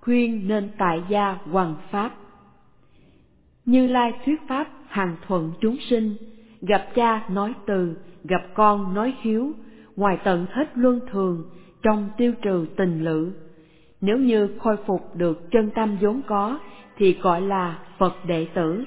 khuyên nên tại gia hoằng pháp. Như Lai thuyết pháp hằng thuận chúng sinh, gặp cha nói từ, gặp con nói hiếu, ngoài tận hết luân thường, trong tiêu trừ tình lự. Nếu như khôi phục được chân tâm vốn có thì gọi là Phật đệ tử.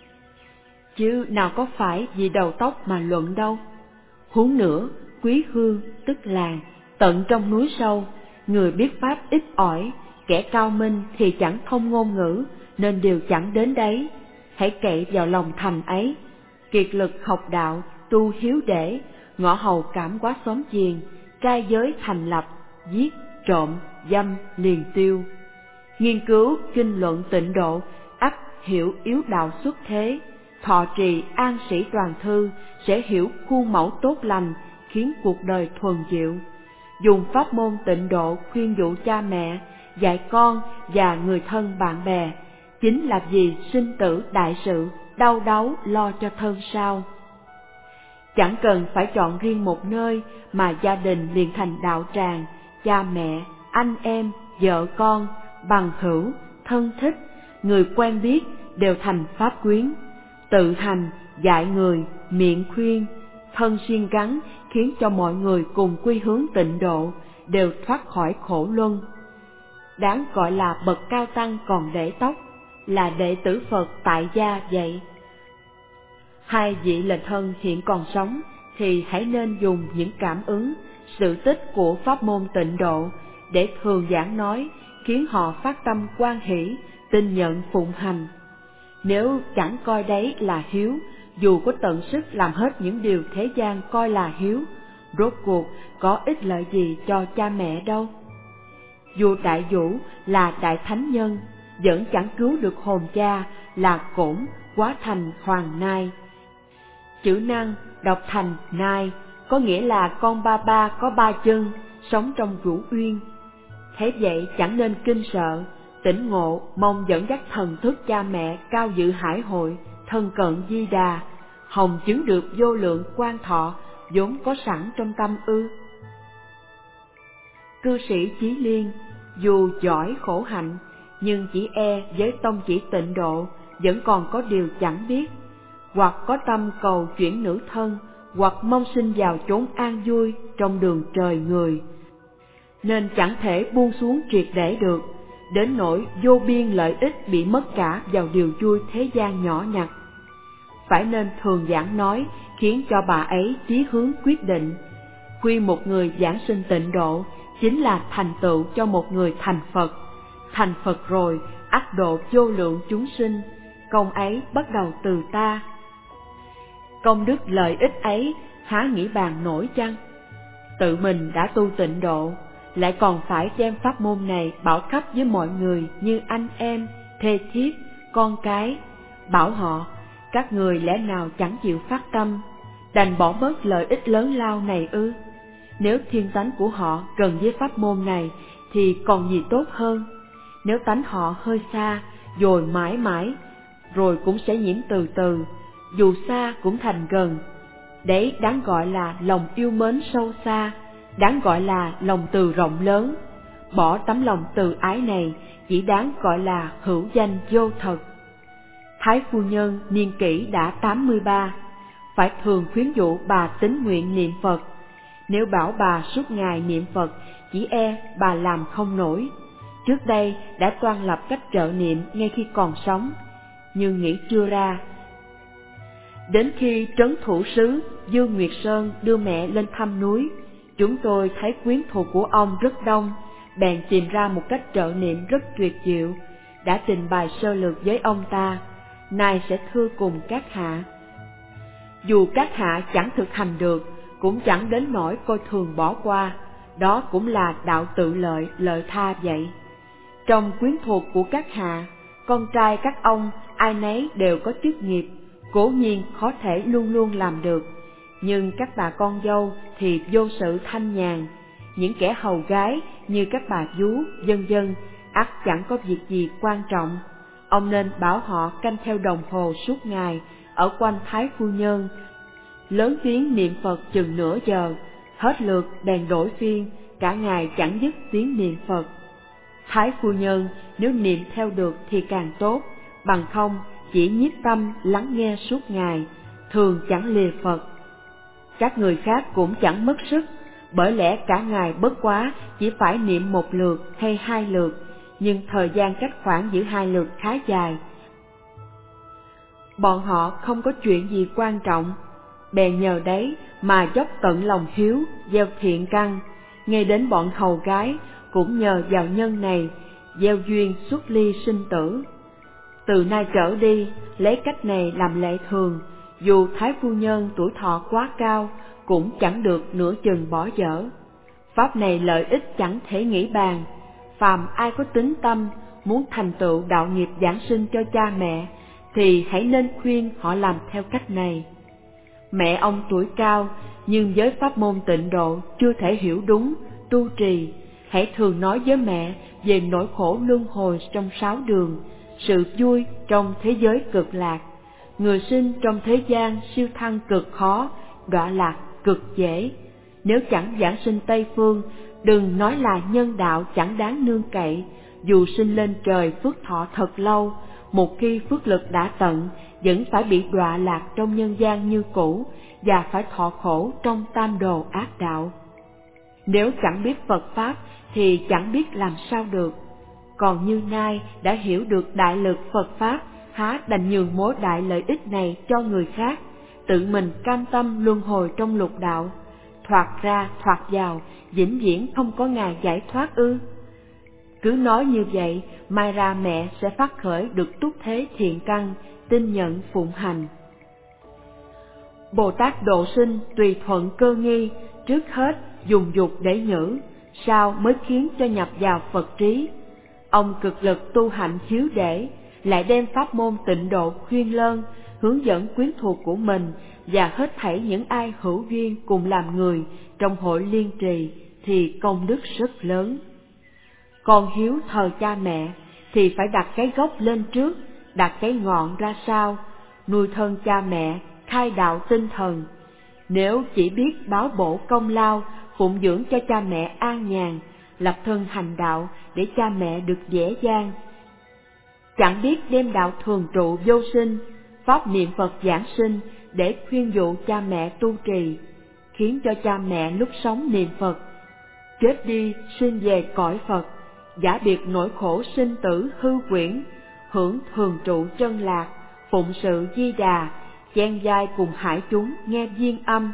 Chứ nào có phải vì đầu tóc mà luận đâu. Huống nữa, quý hương tức làng, tận trong núi sâu, người biết pháp ít ỏi, kẻ cao minh thì chẳng thông ngôn ngữ, nên đều chẳng đến đấy. Hãy cậy vào lòng thành ấy, kiệt lực học đạo, tu hiếu để, ngõ hầu cảm quá xóm giềng, trai giới thành lập, giết, trộm, dâm liền tiêu. Nghiên cứu kinh luận tịnh độ, ắt hiểu yếu đạo xuất thế, thọ trì an sĩ toàn thư, sẽ hiểu khuôn mẫu tốt lành, khiến cuộc đời thuần diệu. Dùng pháp môn tịnh độ khuyên dụ cha mẹ, dạy con và người thân bạn bè, chính là vì sinh tử đại sự, đau đáu lo cho thân sao. Chẳng cần phải chọn riêng một nơi mà gia đình liền thành đạo tràng, cha mẹ, anh em, vợ con, bằng hữu, thân thích, người quen biết đều thành pháp quyến. Tự hành, dạy người, miệng khuyên, thân siêng gắn khiến cho mọi người cùng quy hướng tịnh độ, đều thoát khỏi khổ luân. Đáng gọi là bậc cao tăng còn để tóc, là đệ tử Phật tại gia vậy. Hai vị lệnh thân hiện còn sống thì hãy nên dùng những cảm ứng, sự tích của pháp môn tịnh độ để thường giảng nói, khiến họ phát tâm hoan hỷ, tin nhận phụng hành. Nếu chẳng coi đấy là hiếu, dù có tận sức làm hết những điều thế gian coi là hiếu, rốt cuộc có ích lợi gì cho cha mẹ đâu. Vua Đại Vũ là đại thánh nhân, vẫn chẳng cứu được hồn cha là Cổn hóa thành Hoàng Nai. Chữ năng đọc thành Nai, có nghĩa là con ba ba có ba chân, sống trong Vũ Uyên. Thế vậy chẳng nên kinh sợ, tỉnh ngộ, mong dẫn dắt thần thức cha mẹ cao dự hải hội, thân cận Di Đà, hồng chứng được vô lượng quan thọ vốn có sẵn trong tâm ư. Cư sĩ Chí Liên dù giỏi khổ hạnh, nhưng chỉ với tông chỉ tịnh độ vẫn còn có điều chẳng biết, hoặc có tâm cầu chuyển nữ thân, hoặc mong sinh vào chốn an vui trong đường trời người, nên chẳng thể buông xuống triệt để được, đến nỗi vô biên lợi ích bị mất cả vào điều vui thế gian nhỏ nhặt. Phải nên thường giảng nói, khiến cho bà ấy chí hướng quyết định. Khuyên một người giảng sinh tịnh độ chính là thành tựu cho một người thành Phật. Thành Phật rồi, ắt độ vô lượng chúng sinh, công ấy bắt đầu từ ta. Công đức lợi ích ấy há nghĩ bàn nổi chăng? Tự mình đã tu tịnh độ, lại còn phải đem pháp môn này bảo khắp với mọi người như anh em, thê thiếp, con cái, bảo họ, các người lẽ nào chẳng chịu phát tâm, đành bỏ bớt lợi ích lớn lao này ư? Nếu thiên tánh của họ gần với pháp môn này thì còn gì tốt hơn. Nếu tánh họ hơi xa, rồi mãi mãi, rồi cũng sẽ nhiễm từ từ, dù xa cũng thành gần. Đấy đáng gọi là lòng yêu mến sâu xa, đáng gọi là lòng từ rộng lớn. Bỏ tấm lòng từ ái này chỉ đáng gọi là hữu danh vô thật. Thái phu nhân niên kỷ đã 83, phải thường khuyến dụ bà tín nguyện niệm Phật. Nếu bảo bà suốt ngày niệm Phật, chỉ bà làm không nổi. Trước đây đã toan lập cách trợ niệm ngay khi còn sống, nhưng nghĩ chưa ra. Đến khi trấn thủ sứ Dương Nguyệt Sơn đưa mẹ lên thăm núi, chúng tôi thấy quyến thuộc của ông rất đông, bèn tìm ra một cách trợ niệm rất tuyệt diệu, đã trình bày sơ lược với ông ta, nay sẽ thưa cùng các hạ. Dù các hạ chẳng thực hành được, cũng chẳng đến nỗi coi thường bỏ qua, đó cũng là đạo tự lợi, lợi tha vậy. Trong quyến thuộc của các hạ, con trai các ông ai nấy đều có chức nghiệp, cố nhiên khó thể luôn luôn làm được, nhưng các bà con dâu thì vô sự thanh nhàn, những kẻ hầu gái như các bà vú, vân vân, ắt chẳng có việc gì quan trọng. Ông nên bảo họ canh theo đồng hồ suốt ngày ở quanh Thái phu nhân, lớn tiếng niệm Phật chừng nửa giờ, hết lượt bèn đổi phiên, cả ngày chẳng dứt tiếng niệm Phật. Thái phu nhân nếu niệm theo được thì càng tốt, bằng không chỉ nhiếp tâm lắng nghe suốt ngày, thường chẳng lìa Phật. Các người khác cũng chẳng mất sức, bởi lẽ cả ngày bất quá chỉ phải niệm 1 lượt hay 2 lượt, nhưng thời gian cách khoảng giữa 2 lượt khá dài. Bọn họ không có chuyện gì quan trọng, bèn nhờ đấy mà dốc tận lòng hiếu, gieo thiện căn, ngay đến bọn hầu gái cũng nhờ vào nhân này, gieo duyên xuất ly sinh tử. Từ nay trở đi, lấy cách này làm lệ thường, dù Thái phu nhân tuổi thọ quá cao, cũng chẳng được nửa chừng bỏ dở. Pháp này lợi ích chẳng thể nghĩ bàn, phàm ai có tín tâm, muốn thành tựu đạo nghiệp giảng sinh cho cha mẹ, thì hãy nên khuyên họ làm theo cách này. Mẹ ông tuổi cao, nhưng với pháp môn tịnh độ chưa thể hiểu đúng, tu trì, hãy thường nói với mẹ về nỗi khổ luân hồi trong 6 đường, sự vui trong thế giới cực lạc. Người sinh trong thế gian siêu thăng cực khó, đọa lạc cực dễ. Nếu chẳng giảng sinh Tây Phương, đừng nói là nhân đạo chẳng đáng nương cậy, dù sinh lên trời phước thọ thật lâu, một khi phước lực đã tận, vẫn phải bị đọa lạc trong nhân gian như cũ, và phải thọ khổ trong tam đồ ác đạo. Nếu chẳng biết Phật Pháp thì chẳng biết làm sao được. Còn như nay đã hiểu được đại lực Phật Pháp, há đành nhường mối đại lợi ích này cho người khác, tự mình cam tâm luân hồi trong lục đạo, thoạt ra thoạt vào, vĩnh viễn không có ngày giải thoát ư? Cứ nói như vậy, mai ra mẹ sẽ phát khởi được túc thế thiện căn, tin nhận phụng hành. Bồ Tát độ sinh tùy thuận cơ nghi, trước hết dùng dục để nhử, sau mới khiến cho nhập vào Phật trí. Ông cực lực tu hạnh hiếu để, lại đem pháp môn tịnh độ khuyên lơn, hướng dẫn quyến thuộc của mình và hết thảy những ai hữu duyên cùng làm người trong hội liên trì thì công đức rất lớn. Còn hiếu thờ cha mẹ thì phải đặt cái gốc lên trước, đặt cái ngọn ra sau, nuôi thân cha mẹ, khai đạo tinh thần. Nếu chỉ biết báo bổ công lao, phụng dưỡng cho cha mẹ an nhàn, lập thân hành đạo để cha mẹ được dễ dàng, chẳng biết đem đạo thường trụ vô sinh, pháp niệm Phật giảng sinh để khuyên dụ cha mẹ tu trì, khiến cho cha mẹ lúc sống niệm Phật, chết đi sinh về cõi Phật, giả biệt nỗi khổ sinh tử hư quyển, hưởng thường trụ chân lạc, phụng sự Di Đà, chen vai cùng hải chúng nghe duyên âm.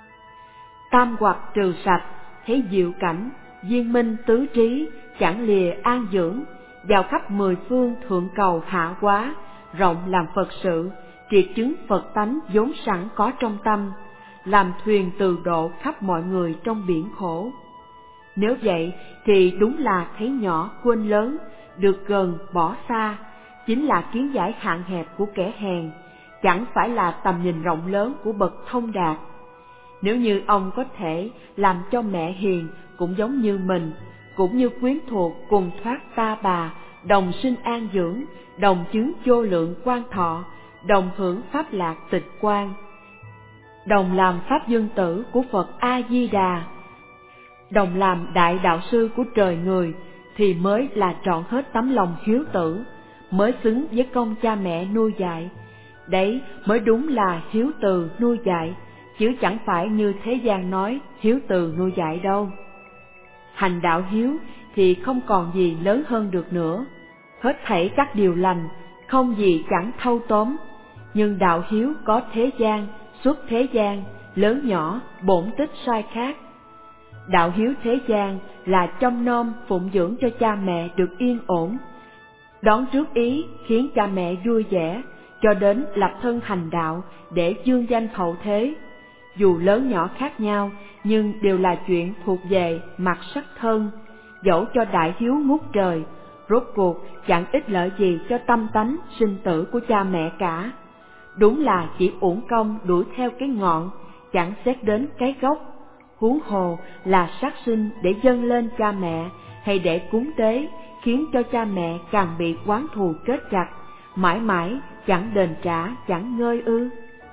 Tam hoặc trừ sạch, thấy diệu cảnh, viên minh tứ trí, chẳng lìa an dưỡng, vào khắp 10 phương thượng cầu hạ quá, rộng làm Phật sự, triệt chứng Phật tánh vốn sẵn có trong tâm, làm thuyền từ độ khắp mọi người trong biển khổ. Nếu vậy thì đúng là thấy nhỏ quên lớn, được gần bỏ xa, chính là kiến giải hạn hẹp của kẻ hèn, chẳng phải là tầm nhìn rộng lớn của bậc thông đạt. Nếu như ông có thể làm cho mẹ hiền cũng giống như mình, cũng như quyến thuộc cùng thoát ta bà, đồng sinh an dưỡng, đồng chứng vô lượng quan thọ, đồng hưởng pháp lạc tịch quan, đồng làm pháp dương tử của Phật A Di Đà, đồng làm đại đạo sư của trời người, thì mới là trọn hết tấm lòng hiếu tử, mới xứng với công cha mẹ nuôi dạy. Đấy mới đúng là hiếu từ nuôi dạy, chứ chẳng phải như thế gian nói hiếu từ nuôi dạy đâu. Hành đạo hiếu thì không còn gì lớn hơn được nữa, hết thảy các điều lành, không gì chẳng thâu tóm. Nhưng đạo hiếu có thế gian, xuất thế gian, lớn nhỏ, bổn tích sai khác. Đạo hiếu thế gian là trông nom phụng dưỡng cho cha mẹ được yên ổn, đón trước ý khiến cha mẹ vui vẻ, cho đến lập thân hành đạo để dương danh hậu thế. Dù lớn nhỏ khác nhau, nhưng đều là chuyện thuộc về mặt sắc thân, dẫu cho đại hiếu ngút trời, rốt cuộc chẳng ích lợi gì cho tâm tánh sinh tử của cha mẹ cả. Đúng là chỉ uổng công đuổi theo cái ngọn, chẳng xét đến cái gốc. Huống hồ là sát sinh để dâng lên cha mẹ, hay để cúng tế, khiến cho cha mẹ càng bị oán thù kết chặt, mãi mãi chẳng đền trả, chẳng ngơi ư.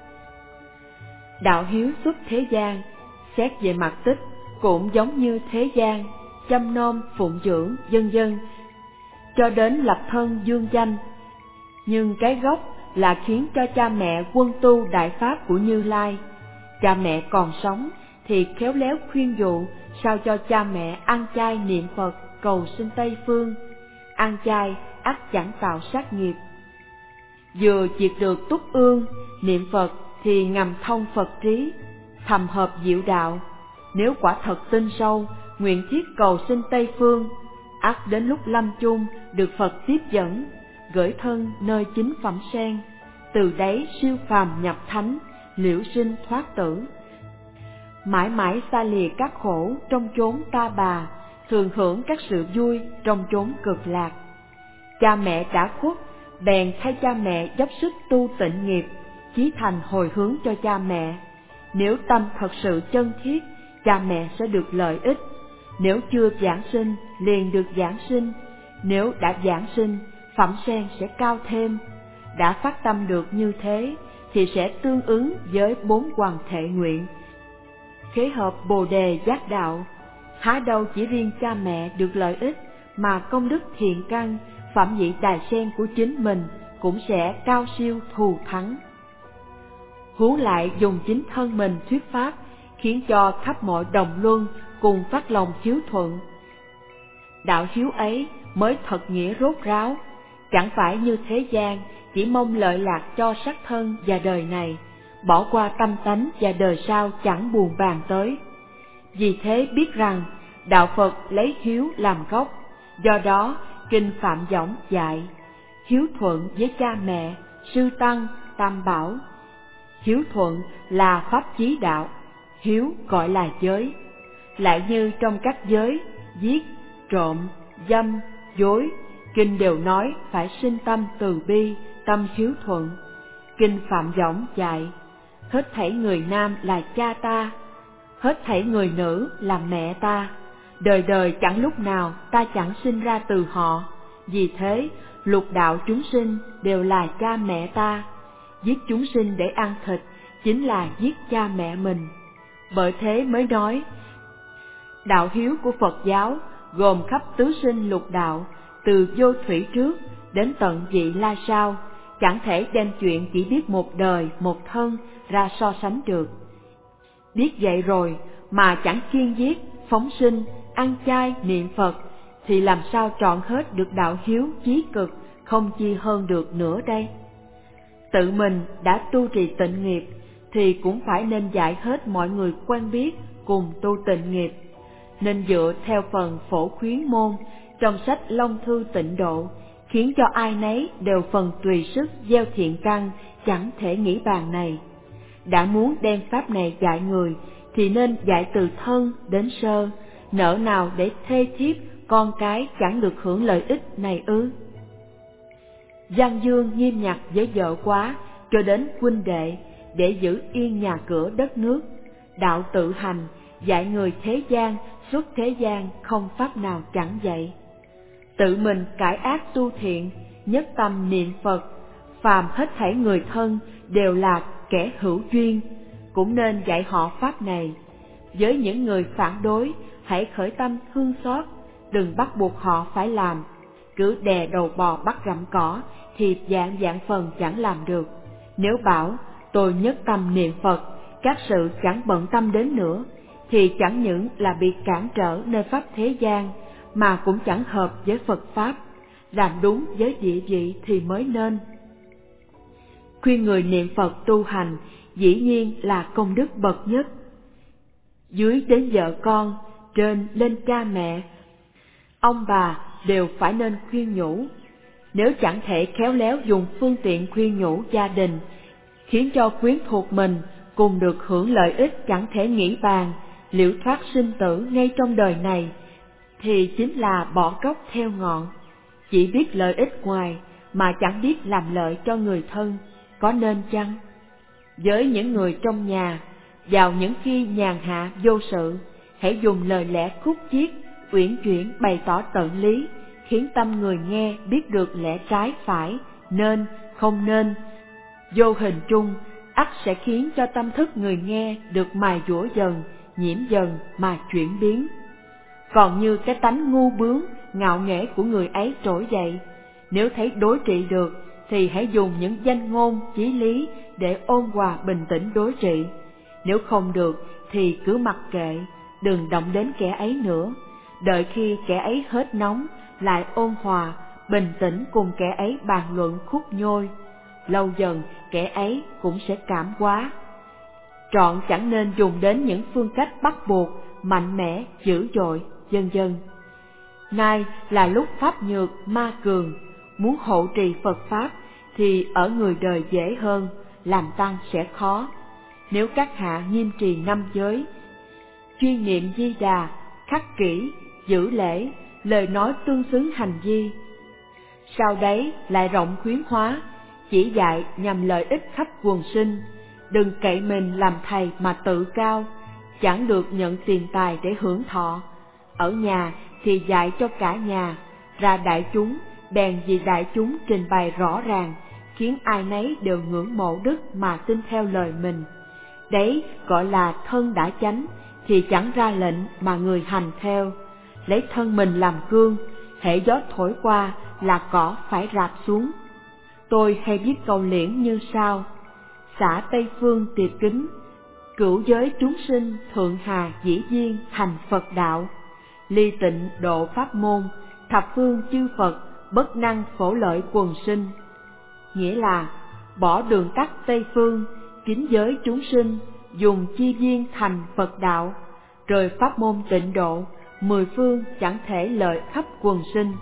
Đạo hiếu xuất thế gian, xét về mặt tích cũng giống như thế gian, chăm nom phụng dưỡng vân vân, cho đến lập thân dương danh. Nhưng cái gốc là khiến cho cha mẹ quân tu đại pháp của Như Lai. Cha mẹ còn sống thì khéo léo khuyên dụ sao cho cha mẹ ăn chay niệm Phật cầu sinh Tây Phương. Ăn chay ắt chẳng tạo sát nghiệp. Vừa triệt được túc ương, niệm Phật thì ngầm thông Phật trí, thầm hợp diệu đạo. Nếu quả thật tin sâu, nguyện thiết cầu sinh Tây Phương, ắt đến lúc lâm chung được Phật tiếp dẫn, gửi thân nơi chính phẩm sen, từ đấy siêu phàm nhập thánh, liễu sinh thoát tử. Mãi mãi xa lìa các khổ trong chốn ta bà, thường hưởng các sự vui trong chốn cực lạc. Cha mẹ đã khuất, bèn thay cha mẹ dốc sức tu tịnh nghiệp, chí thành hồi hướng cho cha mẹ. Nếu tâm thật sự chân thiết, cha mẹ sẽ được lợi ích. Nếu chưa giảng sinh, liền được giảng sinh. Nếu đã giảng sinh, phẩm sen sẽ cao thêm. Đã phát tâm được như thế, thì sẽ tương ứng với 4 hoàn thệ nguyện. Khế hợp Bồ Đề giác đạo, há đâu chỉ riêng cha mẹ được lợi ích, mà công đức thiện căn, phẩm vị đài sen của chính mình cũng sẽ cao siêu thù thắng. Huống lại dùng chính thân mình thuyết pháp, khiến cho khắp mọi đồng luân cùng phát lòng hiếu thuận. Đạo hiếu ấy mới thật nghĩa rốt ráo, chẳng phải như thế gian chỉ mong lợi lạc cho sắc thân và đời này, bỏ qua tâm tánh và đời sau chẳng buồn bàn tới. Vì thế biết rằng đạo Phật lấy hiếu làm gốc, do đó kinh Phạm Võng dạy hiếu thuận với cha mẹ, sư tăng, tam bảo. Hiếu thuận là pháp chí đạo, hiếu gọi là giới. Lại như trong các giới, giết, trộm, dâm, dối, kinh đều nói phải sinh tâm từ bi, tâm hiếu thuận. Kinh Phạm Võng dạy, hết thảy người nam là cha ta, hết thảy người nữ là mẹ ta, đời đời chẳng lúc nào ta chẳng sinh ra từ họ. Vì thế, lục đạo chúng sinh đều là cha mẹ ta. Giết chúng sinh để ăn thịt chính là giết cha mẹ mình. Bởi thế mới nói, đạo hiếu của Phật giáo gồm khắp tứ sinh lục đạo, từ vô thủy trước đến tận vị lai sau, chẳng thể đem chuyện chỉ biết một đời một thân ra so sánh được. Biết vậy rồi mà chẳng kiêng giết, phóng sinh, ăn chay niệm Phật, thì làm sao trọn hết được đạo hiếu chí cực, không chi hơn được nữa đây. Tự mình đã tu trì tịnh nghiệp, thì cũng phải nên dạy hết mọi người quen biết cùng tu tịnh nghiệp. Nên dựa theo phần phổ khuyến môn trong sách Long Thư Tịnh Độ, khiến cho ai nấy đều phần tùy sức gieo thiện căn, chẳng thể nghĩ bàn này. Đã muốn đem pháp này dạy người, thì nên dạy từ thân đến sơ, nỡ nào để thê thiếp, con cái chẳng được hưởng lợi ích này ư? Giang Dương nghiêm ngặt với vợ quá, cho đến huynh đệ, để giữ yên nhà cửa đất nước. Đạo tự hành, dạy người thế gian, xuất thế gian không pháp nào chẳng dạy. Tự mình cải ác tu thiện, nhất tâm niệm Phật, phàm hết thảy người thân đều là kẻ hữu duyên, cũng nên dạy họ pháp này. Với những người phản đối, hãy khởi tâm thương xót, đừng bắt buộc họ phải làm. Cứ đè đầu bò bắt gặm cỏ thì vạn phần chẳng làm được. Nếu bảo tôi nhất tâm niệm Phật, các sự chẳng bận tâm đến nữa, thì chẳng những là bị cản trở nơi pháp thế gian, mà cũng chẳng hợp với Phật pháp. Làm đúng với địa vị thì mới nên. Khuyên người niệm Phật tu hành dĩ nhiên là công đức bậc nhất. Dưới đến vợ con, trên lên cha mẹ, ông bà đều phải nên khuyên nhủ. Nếu chẳng thể khéo léo dùng phương tiện khuyên nhủ gia đình, khiến cho quyến thuộc mình cùng được hưởng lợi ích chẳng thể nghĩ bàn, liễu thoát sinh tử ngay trong đời này, thì chính là bỏ gốc theo ngọn. Chỉ biết lợi ích ngoài mà chẳng biết làm lợi cho người thân, có nên chăng? Với những người trong nhà, vào những khi nhàn hạ vô sự, hãy dùng lời lẽ khúc chiết, uyển chuyển bày tỏ tận lý, khiến tâm người nghe biết được lẽ trái phải, nên, không nên. Vô hình chung, ắt sẽ khiến cho tâm thức người nghe được mài dũa dần, nhiễm dần mà chuyển biến. Còn như cái tánh ngu bướng, ngạo nghễ của người ấy trỗi dậy. Nếu thấy đối trị được thì hãy dùng những danh ngôn chí lý để ôn hòa bình tĩnh đối trị. Nếu không được thì cứ mặc kệ, đừng động đến kẻ ấy nữa. Đợi khi kẻ ấy hết nóng, lại ôn hòa, bình tĩnh cùng kẻ ấy bàn luận khúc nhôi. Lâu dần kẻ ấy cũng sẽ cảm hóa. Trọn chẳng nên dùng đến những phương cách bắt buộc, mạnh mẽ, dữ dội, vân vân. Nay là lúc pháp nhược ma cường, muốn hộ trì Phật Pháp thì ở người đời dễ hơn, làm tăng sẽ khó. Nếu các hạ nghiêm trì 5 giới, chuyên niệm Di Đà, khắc kỷ, giữ lễ, lời nói tương xứng hành vi, sau đấy lại rộng khuyến hóa, chỉ dạy nhằm lợi ích khắp quần sinh. Đừng cậy mình làm thầy mà tự cao, chẳng được nhận tiền tài để hưởng thọ. Ở nhà thì dạy cho cả nhà, ra đại chúng bèn vì đại chúng trình bày rõ ràng, khiến ai nấy đều ngưỡng mộ đức mà tin theo lời mình. Đấy gọi là thân đã chánh, thì chẳng ra lệnh mà người hành theo. Lấy thân mình làm gương, hễ gió thổi qua là cỏ phải rạp xuống. Tôi hay viết câu liễn như sau: xả Tây Phương tiệp kính, cửu giới chúng sinh thượng hà dĩ nhiên thành Phật đạo. Ly tịnh độ pháp môn, thập phương chư Phật bất năng phổ lợi quần sinh. Nghĩa là bỏ đường tắt Tây Phương, kính giới chúng sinh, dùng chi viên thành Phật đạo, rồi pháp môn tịnh độ, 10 phương chẳng thể lợi khắp quần sinh.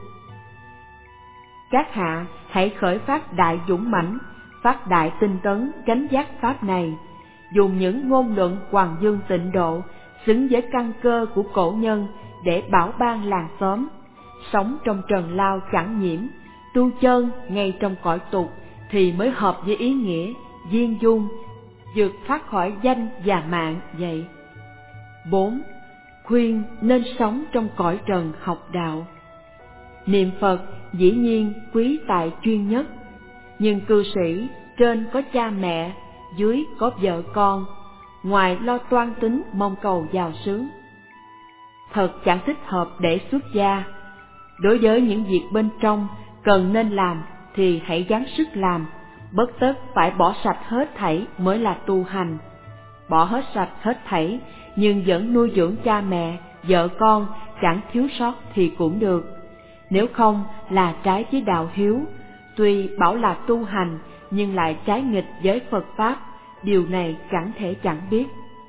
Các hạ hãy khởi phát đại dũng mãnh, phát đại tinh tấn chánh giác pháp này, dùng những ngôn luận hoàng dương tịnh độ, xứng với căn cơ của cổ nhân để bảo ban làng xóm. Sống trong trần lao chẳng nhiễm, tu chân ngay trong cõi tục thì mới hợp với ý nghĩa viên dung, vượt thoát khỏi danh và mạng vậy. 4. Khuyên nên sống trong cõi trần học đạo. Niệm Phật dĩ nhiên quý tại chuyên nhất, nhưng cư sĩ trên có cha mẹ, dưới có vợ con, ngoài lo toan tính mong cầu giàu sướng, thật chẳng thích hợp để xuất gia. Đối với những việc bên trong cần nên làm thì hãy gắng sức làm, bất tất phải bỏ sạch hết thảy mới là tu hành. Bỏ hết sạch hết thảy nhưng vẫn nuôi dưỡng cha mẹ, vợ con chẳng thiếu sót thì cũng được. Nếu không là trái với đạo hiếu, tuy bảo là tu hành nhưng lại trái nghịch với Phật Pháp, điều này chẳng thể chẳng biết.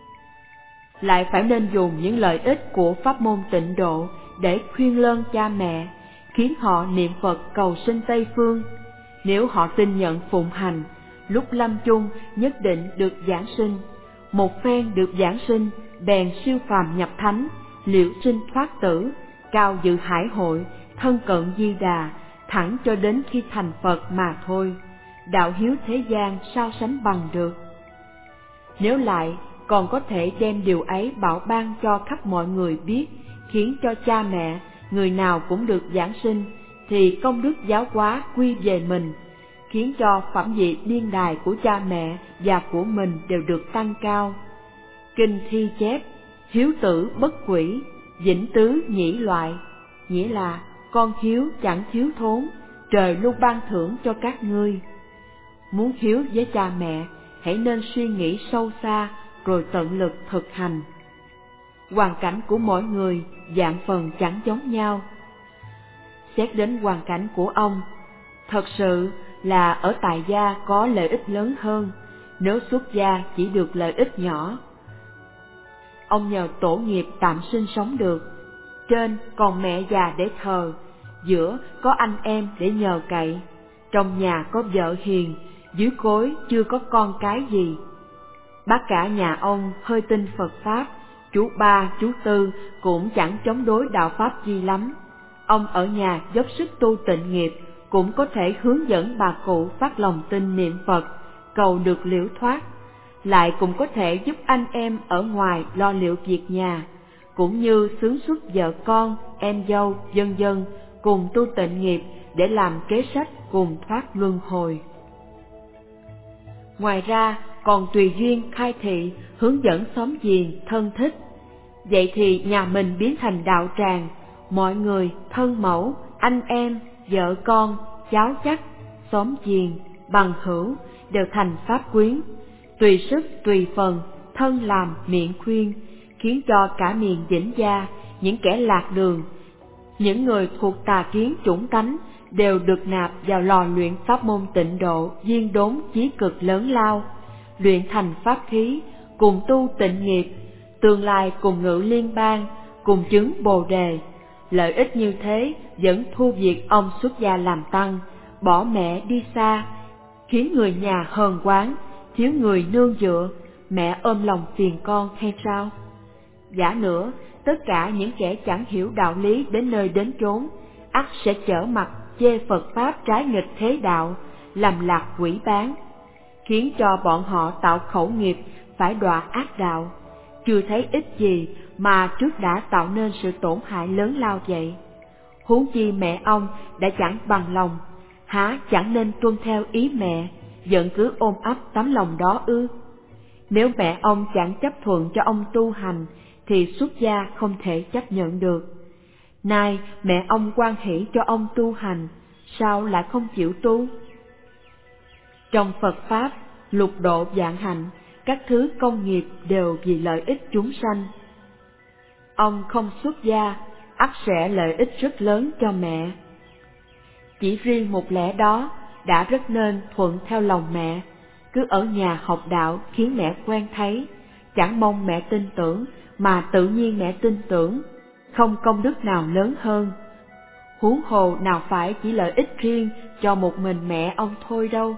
Lại phải nên dùng những lợi ích của pháp môn tịnh độ để khuyên lơn cha mẹ, khiến họ niệm Phật cầu sinh Tây Phương. Nếu họ tin nhận phụng hành, lúc lâm chung nhất định được giảng sinh. Một phen được giảng sinh, bèn siêu phàm nhập thánh, liễu sinh thoát tử, cao dự hải hội, thân cận Di Đà, thẳng cho đến khi thành Phật mà thôi. Đạo hiếu thế gian sao sánh bằng được. Nếu lại còn có thể đem điều ấy bảo ban cho khắp mọi người biết, khiến cho cha mẹ, người nào cũng được giảng sinh, thì công đức giáo hóa quy về mình, khiến cho phẩm vị điên đài của cha mẹ và của mình đều được tăng cao. Kinh thi chép, hiếu tử bất quỷ, vĩnh tứ nhĩ loại, nghĩa là con hiếu chẳng thiếu thốn, trời luôn ban thưởng cho các ngươi. Muốn hiếu với cha mẹ, hãy nên suy nghĩ sâu xa rồi tận lực thực hành. Hoàn cảnh của mỗi người vạn phần chẳng giống nhau. Xét đến hoàn cảnh của ông, thật sự là ở tại gia có lợi ích lớn hơn, nếu xuất gia chỉ được lợi ích nhỏ. Ông nhờ tổ nghiệp tạm sinh sống được, trên còn mẹ già để thờ, giữa có anh em để nhờ cậy, trong nhà có vợ hiền, dưới gối chưa có con cái gì. Bác cả nhà ông hơi tin Phật Pháp, chú ba, chú tư cũng chẳng chống đối đạo Pháp gì lắm. Ông ở nhà dốc sức tu tịnh nghiệp, cũng có thể hướng dẫn bà cụ phát lòng tin niệm Phật, cầu được liễu thoát. Lại cũng có thể giúp anh em ở ngoài lo liệu việc nhà, cũng như xướng xuất vợ con, em dâu, vân vân, cùng tu tịnh nghiệp để làm kế sách cùng thoát luân hồi. Ngoài ra còn tùy duyên khai thị, hướng dẫn xóm giềng, thân thích. Vậy thì nhà mình biến thành đạo tràng, mọi người, thân mẫu, anh em, vợ con, cháu chắc, xóm giềng, bằng hữu đều thành pháp quyến, tùy sức tùy phần, thân làm miệng khuyên, khiến cho cả miền Vĩnh Gia, những kẻ lạc đường, những người thuộc tà kiến chủng tánh đều được nạp vào lò luyện pháp môn Tịnh Độ viên đốn chí cực lớn lao, luyện thành pháp khí, cùng tu tịnh nghiệp, tương lai cùng ngự liên bang, cùng chứng Bồ đề. Lợi ích như thế vẫn thu việc ông xuất gia làm tăng, bỏ mẹ đi xa, khiến người nhà hờn oán, thiếu người nương dựa, mẹ ôm lòng phiền con hay sao? Giả nữa, tất cả những kẻ chẳng hiểu đạo lý đến nơi đến chốn, ắt sẽ trở mặt chê Phật Pháp trái nghịch thế đạo, làm lạc quỷ bán, khiến cho bọn họ tạo khẩu nghiệp phải đọa ác đạo. Chưa thấy ít gì mà trước đã tạo nên sự tổn hại lớn lao vậy. Huống chi mẹ ông đã chẳng bằng lòng, há chẳng nên tuân theo ý mẹ, vẫn cứ ôm ấp tấm lòng đó ư? Nếu mẹ ông chẳng chấp thuận cho ông tu hành, thì xuất gia không thể chấp nhận được. Nay mẹ ông hoan hỷ cho ông tu hành, sao lại không chịu tu? Trong Phật Pháp, lục độ vạn hạnh, các thứ công nghiệp đều vì lợi ích chúng sanh. Ông không xuất gia, ắt sẽ lợi ích rất lớn cho mẹ. Chỉ riêng một lẽ đó đã rất nên thuận theo lòng mẹ, cứ ở nhà học đạo khiến mẹ quen thấy, chẳng mong mẹ tin tưởng, mà tự nhiên mẹ tin tưởng, không công đức nào lớn hơn. Huống hồ nào phải chỉ lợi ích riêng cho một mình mẹ ông thôi đâu.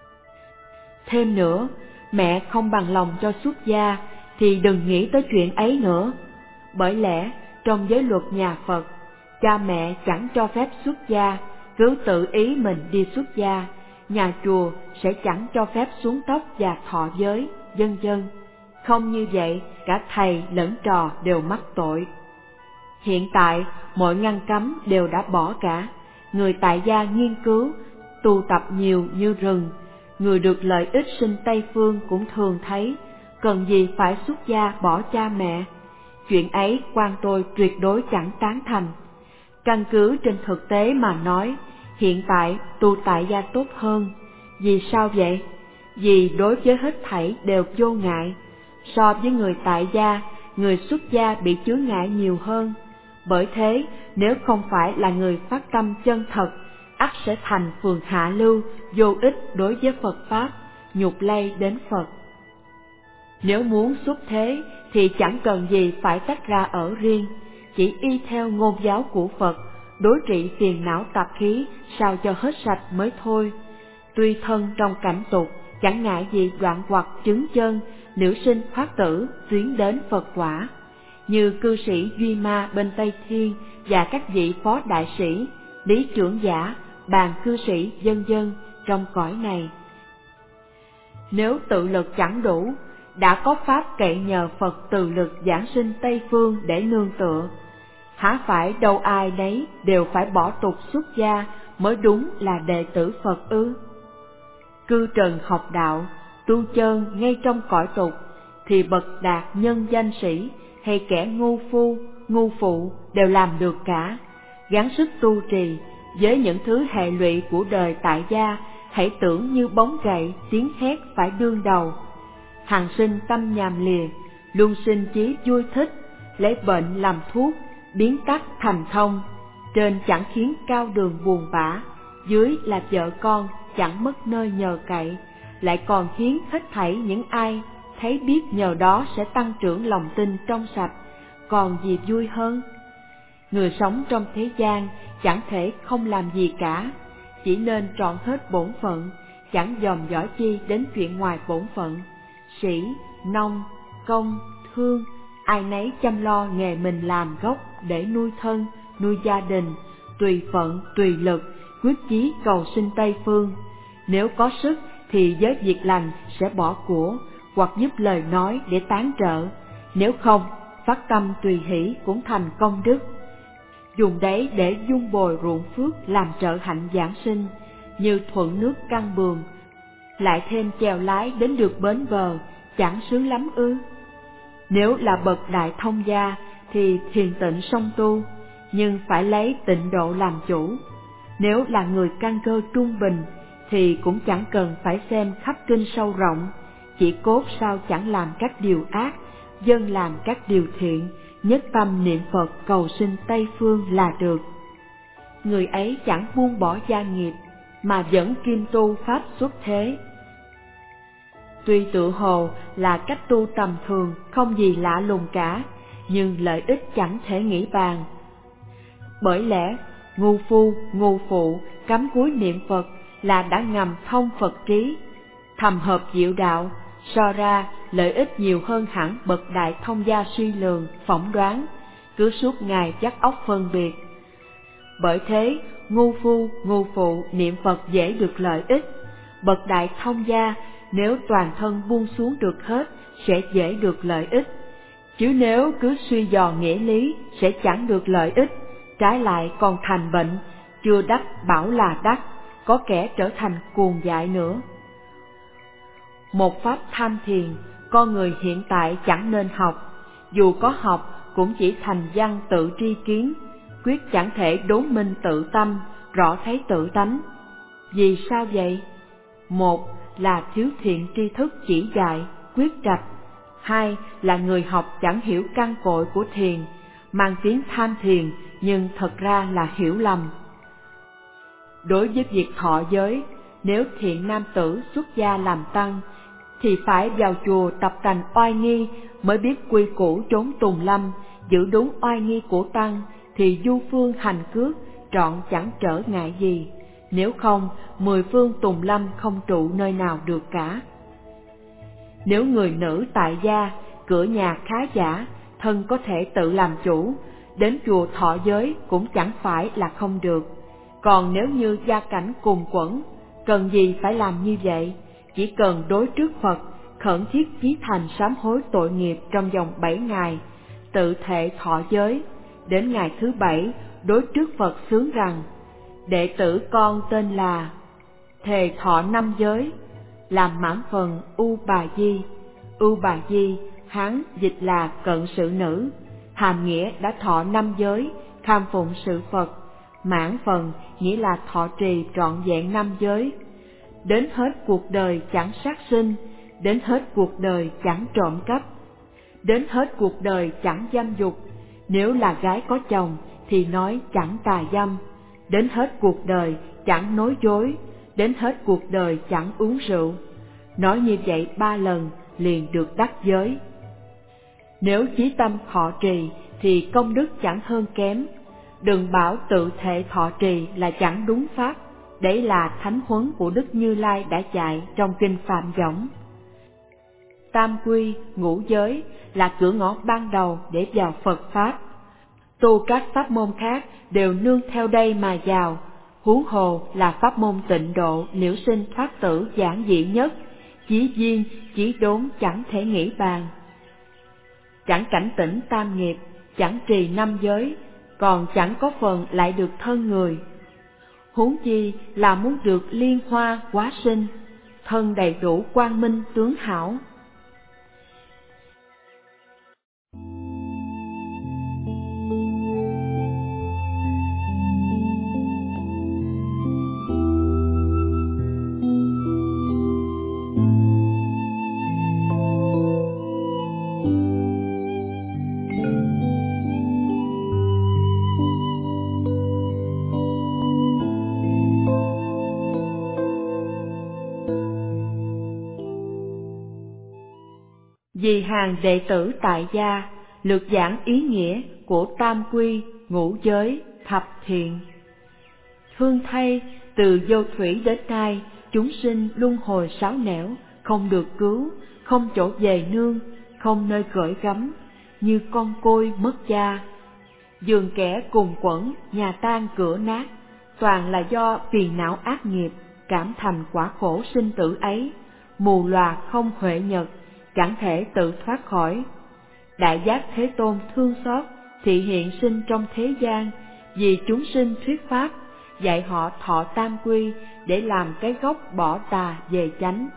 Thêm nữa, mẹ không bằng lòng cho xuất gia thì đừng nghĩ tới chuyện ấy nữa. Bởi lẽ trong giới luật nhà Phật, cha mẹ chẳng cho phép xuất gia, cứ tự ý mình đi xuất gia, nhà chùa sẽ chẳng cho phép xuống tóc và thọ giới, vân vân. Không như vậy, cả thầy lẫn trò đều mắc tội. Hiện tại, mọi ngăn cấm đều đã bỏ cả. Người tại gia nghiên cứu, tu tập nhiều như rừng. Người được lợi ích sinh Tây Phương cũng thường thấy, cần gì phải xuất gia bỏ cha mẹ. Chuyện ấy quan tôi tuyệt đối chẳng tán thành. Căn cứ trên thực tế mà nói, hiện tại tu tại gia tốt hơn. Vì sao vậy? Vì đối với hết thảy đều vô ngại. So với người tại gia, người xuất gia bị chướng ngại nhiều hơn. Bởi thế, nếu không phải là người phát tâm chân thật, ắt sẽ thành phường hạ lưu, vô ích đối với Phật Pháp, nhục lây đến Phật. Nếu muốn xuất thế thì chẳng cần gì phải tách ra ở riêng, chỉ y theo ngôn giáo của Phật, đối trị phiền não tạp khí sao cho hết sạch mới thôi. Tuy thân trong cảnh tục, chẳng ngại gì đoạn hoặc chứng chân, liễu sinh thoát tử, tiến đến Phật quả. Như cư sĩ Duy Ma bên Tây Thiên và các vị phó đại sĩ, lý trưởng giả, bàn cư sĩ vân vân trong cõi này. Nếu tự lực chẳng đủ, đã có pháp cậy nhờ Phật từ lực giảng sinh Tây Phương để nương tựa, há phải đâu ai nấy đều phải bỏ tục xuất gia mới đúng là đệ tử Phật ư? Cư trần học đạo, tu chân ngay trong cõi tục, thì bậc đạt nhân danh sĩ hay kẻ ngu phu, ngu phụ đều làm được cả. Gắng sức tu trì, với những thứ hệ lụy của đời tại gia, hãy tưởng như bóng gậy, tiếng hét phải đương đầu. Hằng sinh tâm nhàm lìa, luôn sinh chí vui thích, lấy bệnh làm thuốc, biến tắc thành thông. Trên chẳng khiến cao đường buồn bã, dưới là vợ con chẳng mất nơi nhờ cậy, lại còn khiến hết thảy những ai thấy biết nhờ đó sẽ tăng trưởng lòng tin trong sạch, còn gì vui hơn. Người sống trong thế gian chẳng thể không làm gì cả, chỉ nên trọn hết bổn phận, chẳng dòm dõi chi đến chuyện ngoài bổn phận. Sĩ, nông, công, thương, ai nấy chăm lo nghề mình làm gốc để nuôi thân, nuôi gia đình, tùy phận, tùy lực, quyết chí cầu sinh Tây Phương. Nếu có sức thì với việc lành sẽ bỏ của, hoặc giúp lời nói để tán trợ, nếu không, phát tâm tùy hỷ cũng thành công đức. Dùng đấy để dung bồi ruộng phước làm trợ hạnh giảng sinh, như thuận nước căng buồm, lại thêm chèo lái đến được bến bờ, chẳng sướng lắm ư? Nếu là bậc đại thông gia thì thiền tịnh song tu, nhưng phải lấy tịnh độ làm chủ. Nếu là người căn cơ trung bình thì cũng chẳng cần phải xem khắp kinh sâu rộng, chỉ cốt sao chẳng làm các điều ác, dân làm các điều thiện, nhất tâm niệm Phật cầu sinh Tây Phương là được. Người ấy chẳng buông bỏ gia nghiệp, mà vẫn kiêm tu pháp xuất thế. Tuy tự hồ là cách tu tầm thường, không gì lạ lùng cả, nhưng lợi ích chẳng thể nghĩ bàn. Bởi lẽ, ngu phu, ngu phụ, cắm cúi niệm Phật là đã ngầm thông Phật trí, thầm hợp diệu đạo, so ra lợi ích nhiều hơn hẳn bậc đại thông gia suy lường, phỏng đoán, cứ suốt ngày dắt óc phân biệt. Bởi thế, ngu phu, ngu phụ niệm Phật dễ được lợi ích, bậc đại thông gia nếu toàn thân buông xuống được hết sẽ dễ được lợi ích. Chứ nếu cứ suy dò nghĩa lý sẽ chẳng được lợi ích, trái lại còn thành bệnh, chưa đắc bảo là đắc, có kẻ trở thành cuồng dại nữa. Một pháp tham thiền, con người hiện tại chẳng nên học, dù có học cũng chỉ thành văn tự tri kiến, quyết chẳng thể đốn minh tự tâm, rõ thấy tự tánh. Vì sao vậy? Một là thiếu thiện tri thức chỉ dạy, quyết trạch. Hai là người học chẳng hiểu căn cội của thiền, mang tiếng tham thiền nhưng thật ra là hiểu lầm. Đối với việc thọ giới, nếu thiện nam tử xuất gia làm tăng, thì phải vào chùa tập tành oai nghi mới biết quy củ trốn tùng lâm, giữ đúng oai nghi của tăng, thì du phương hành cước trọn chẳng trở ngại gì. Nếu không, 10 phương tùng lâm không trụ nơi nào được cả. Nếu người nữ tại gia, cửa nhà khá giả, thân có thể tự làm chủ, đến chùa thọ giới cũng chẳng phải là không được. Còn nếu như gia cảnh cùng quẫn, cần gì phải làm như vậy? Chỉ cần đối trước Phật, khẩn thiết chí thành sám hối tội nghiệp trong vòng 7 ngày, tự thệ thọ giới. Đến ngày thứ 7, đối trước Phật xướng rằng: đệ tử con tên là thề thọ 5 giới, làm mãn phần U Bà Di. U Bà Di, Hán dịch là cận sự nữ, hàm nghĩa đã thọ 5 giới, kham phụng sự Phật. Mãn phần nghĩa là thọ trì trọn vẹn 5 giới. Đến hết cuộc đời chẳng sát sinh, đến hết cuộc đời chẳng trộm cắp, đến hết cuộc đời chẳng dâm dục. Nếu là gái có chồng thì nói chẳng tà dâm. Đến hết cuộc đời chẳng nói dối, đến hết cuộc đời chẳng uống rượu. Nói như vậy 3 lần liền được đắc giới. Nếu chí tâm thọ trì thì công đức chẳng hơn kém. Đừng bảo tự thệ thọ trì là chẳng đúng pháp, đấy là thánh huấn của Đức Như Lai đã dạy trong kinh Phạm Võng. Tam quy, ngũ giới là cửa ngõ ban đầu để vào Phật Pháp. Tu các pháp môn khác đều nương theo đây mà vào, huống hồ là pháp môn tịnh độ liễu sinh thoát tử giản dị nhất, chí duyên, chí đốn chẳng thể nghĩ bàn. Chẳng cảnh tỉnh tam nghiệp, chẳng trì 5 giới, còn chẳng có phần lại được thân người. Huống chi là muốn được liên hoa hóa sinh, thân đầy đủ quang minh tướng hảo. Vì hàng đệ tử tại gia, lược giảng ý nghĩa của tam quy, ngũ giới, thập thiện. Thương thay, từ vô thủy đến nay, chúng sinh luân hồi sáu nẻo, không được cứu, không chỗ về nương, không nơi gửi gắm, như con côi mất cha. Giường kẻ cùng quẫn, nhà tan cửa nát, toàn là do phiền não ác nghiệp, cảm thành quả khổ sinh tử ấy, mù lòa không huệ nhật, chẳng thể tự thoát khỏi. Đại Giác Thế Tôn thương xót, thị hiện sinh trong thế gian, vì chúng sinh thuyết pháp, dạy họ thọ tam quy để làm cái gốc bỏ tà về chánh.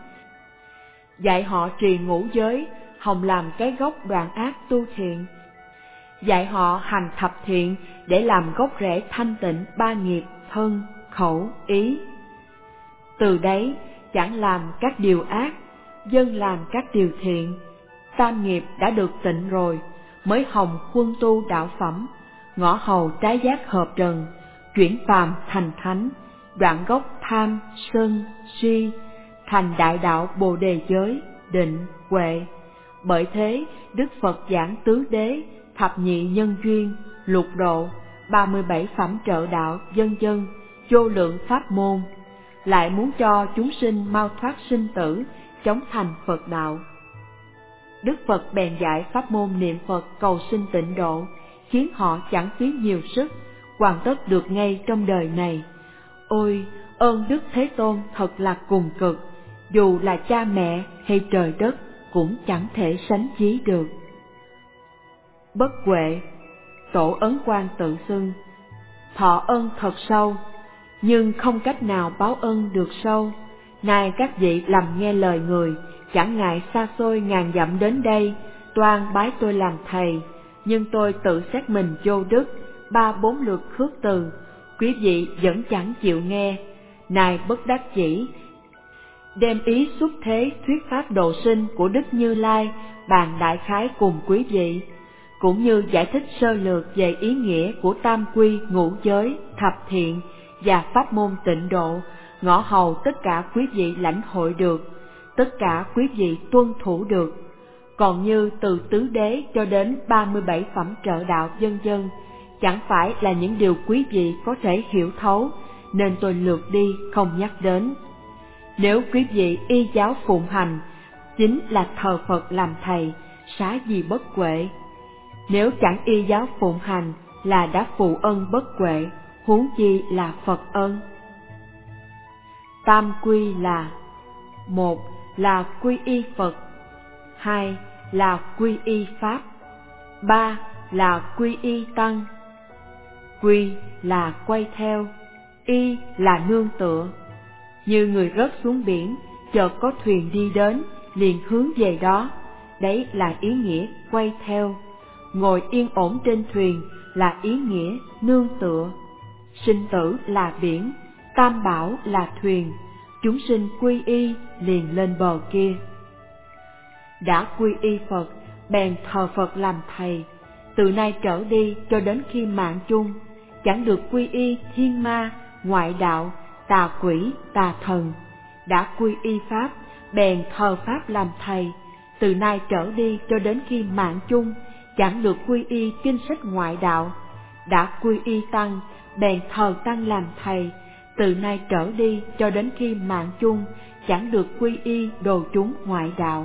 Dạy họ trì ngũ giới, hòng làm cái gốc đoạn ác tu thiện. dạy họ hành thập thiện để làm gốc rễ thanh tịnh ba nghiệp thân, khẩu, ý. Từ đấy chẳng làm các điều ác, dân làm các điều thiện, tam nghiệp đã được tịnh rồi, mới hồng khuân tu đạo phẩm, ngõ hầu trái giác hợp trần, chuyển phàm thành thánh, đoạn gốc tham, sân, si, thành đại đạo Bồ Đề giới, định, huệ. Bởi thế, Đức Phật giảng tứ đế, thập nhị nhân duyên, lục độ, 37 phẩm trợ đạo, vân vân, vô lượng pháp môn, lại muốn cho chúng sinh mau thoát sinh tử, chống thành Phật đạo. Đức Phật bèn dạy pháp môn niệm Phật cầu sinh tịnh độ, khiến họ chẳng phí nhiều sức, hoàn tất được ngay trong đời này. Ôi, ơn Đức Thế Tôn thật là cùng cực, dù là cha mẹ hay trời đất cũng chẳng thể sánh chí được. Bất huệ, Tổ Ấn Quang tự xưng, thọ ân thật sâu, nhưng không cách nào báo ân được sâu. Nay các vị làm nghe lời người, chẳng ngại xa xôi ngàn dặm đến đây, toan bái tôi làm thầy, nhưng tôi tự xét mình vô đức, 3-4 lượt khước từ, quý vị vẫn chẳng chịu nghe. Nay bất đắc dĩ, đem ý xuất thế thuyết pháp độ sinh của Đức Như Lai bàn đại khái cùng quý vị, cũng như giải thích sơ lược về ý nghĩa của tam quy ngũ giới, thập thiện và pháp môn tịnh độ, ngõ hầu tất cả quý vị lãnh hội được, tất cả quý vị tuân thủ được. Còn như từ tứ đế cho đến 37 phẩm trợ đạo vân vân, chẳng phải là những điều quý vị có thể hiểu thấu, nên tôi lược đi không nhắc đến. Nếu quý vị y giáo phụng hành, chính là thờ Phật làm thầy, xá gì bất huệ. Nếu chẳng y giáo phụng hành là đã phụ ân bất huệ, huống chi là Phật ân. Tam quy là: 1 là quy y Phật, 2 là quy y Pháp, 3 là quy y Tăng. Quy là quay theo, y là nương tựa. Như người rớt xuống biển, chợt có thuyền đi đến, liền hướng về đó, đấy là ý nghĩa quay theo. Ngồi yên ổn trên thuyền là ý nghĩa nương tựa. Sinh tử là biển, tam bảo là thuyền, chúng sinh quy y liền lên bờ kia. Đã quy y Phật, bèn thờ Phật làm thầy, từ nay trở đi cho đến khi mạng chung, chẳng được quy y thiên ma, ngoại đạo, tà quỷ, tà thần. Đã quy y Pháp, bèn thờ Pháp làm thầy, từ nay trở đi cho đến khi mạng chung, chẳng được quy y kinh sách ngoại đạo. Đã quy y Tăng, bèn thờ Tăng làm thầy, từ nay trở đi cho đến khi mạng chung, chẳng được quy y đồ chúng ngoại đạo.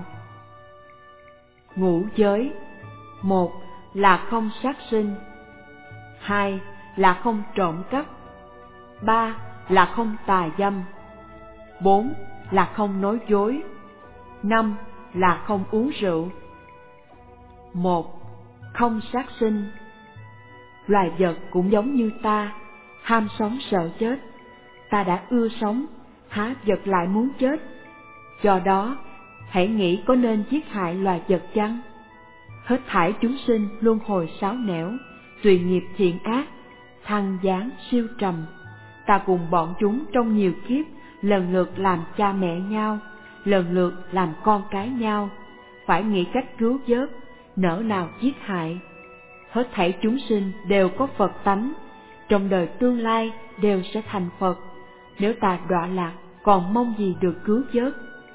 Ngũ giới: 1 là không sát sinh, 2 là không trộm cắp, 3 là không tà dâm, 4 là không nói dối, 5 là không uống rượu. 1. Không sát sinh. Loài vật cũng giống như ta, ham sống sợ chết. Ta đã ưa sống, há vật lại muốn chết? Do đó, hãy nghĩ có nên giết hại loài vật chăng? Hết thảy chúng sinh luân hồi sáu nẻo, tùy nghiệp thiện ác, thăng giáng siêu trầm. Ta cùng bọn chúng trong nhiều kiếp, lần lượt làm cha mẹ nhau, lần lượt làm con cái nhau, phải nghĩ cách cứu vớt, nỡ nào giết hại. Hết thảy chúng sinh đều có Phật tánh, trong đời tương lai đều sẽ thành Phật. Nếu ta đọa lạc, còn mong gì được cứu vớt?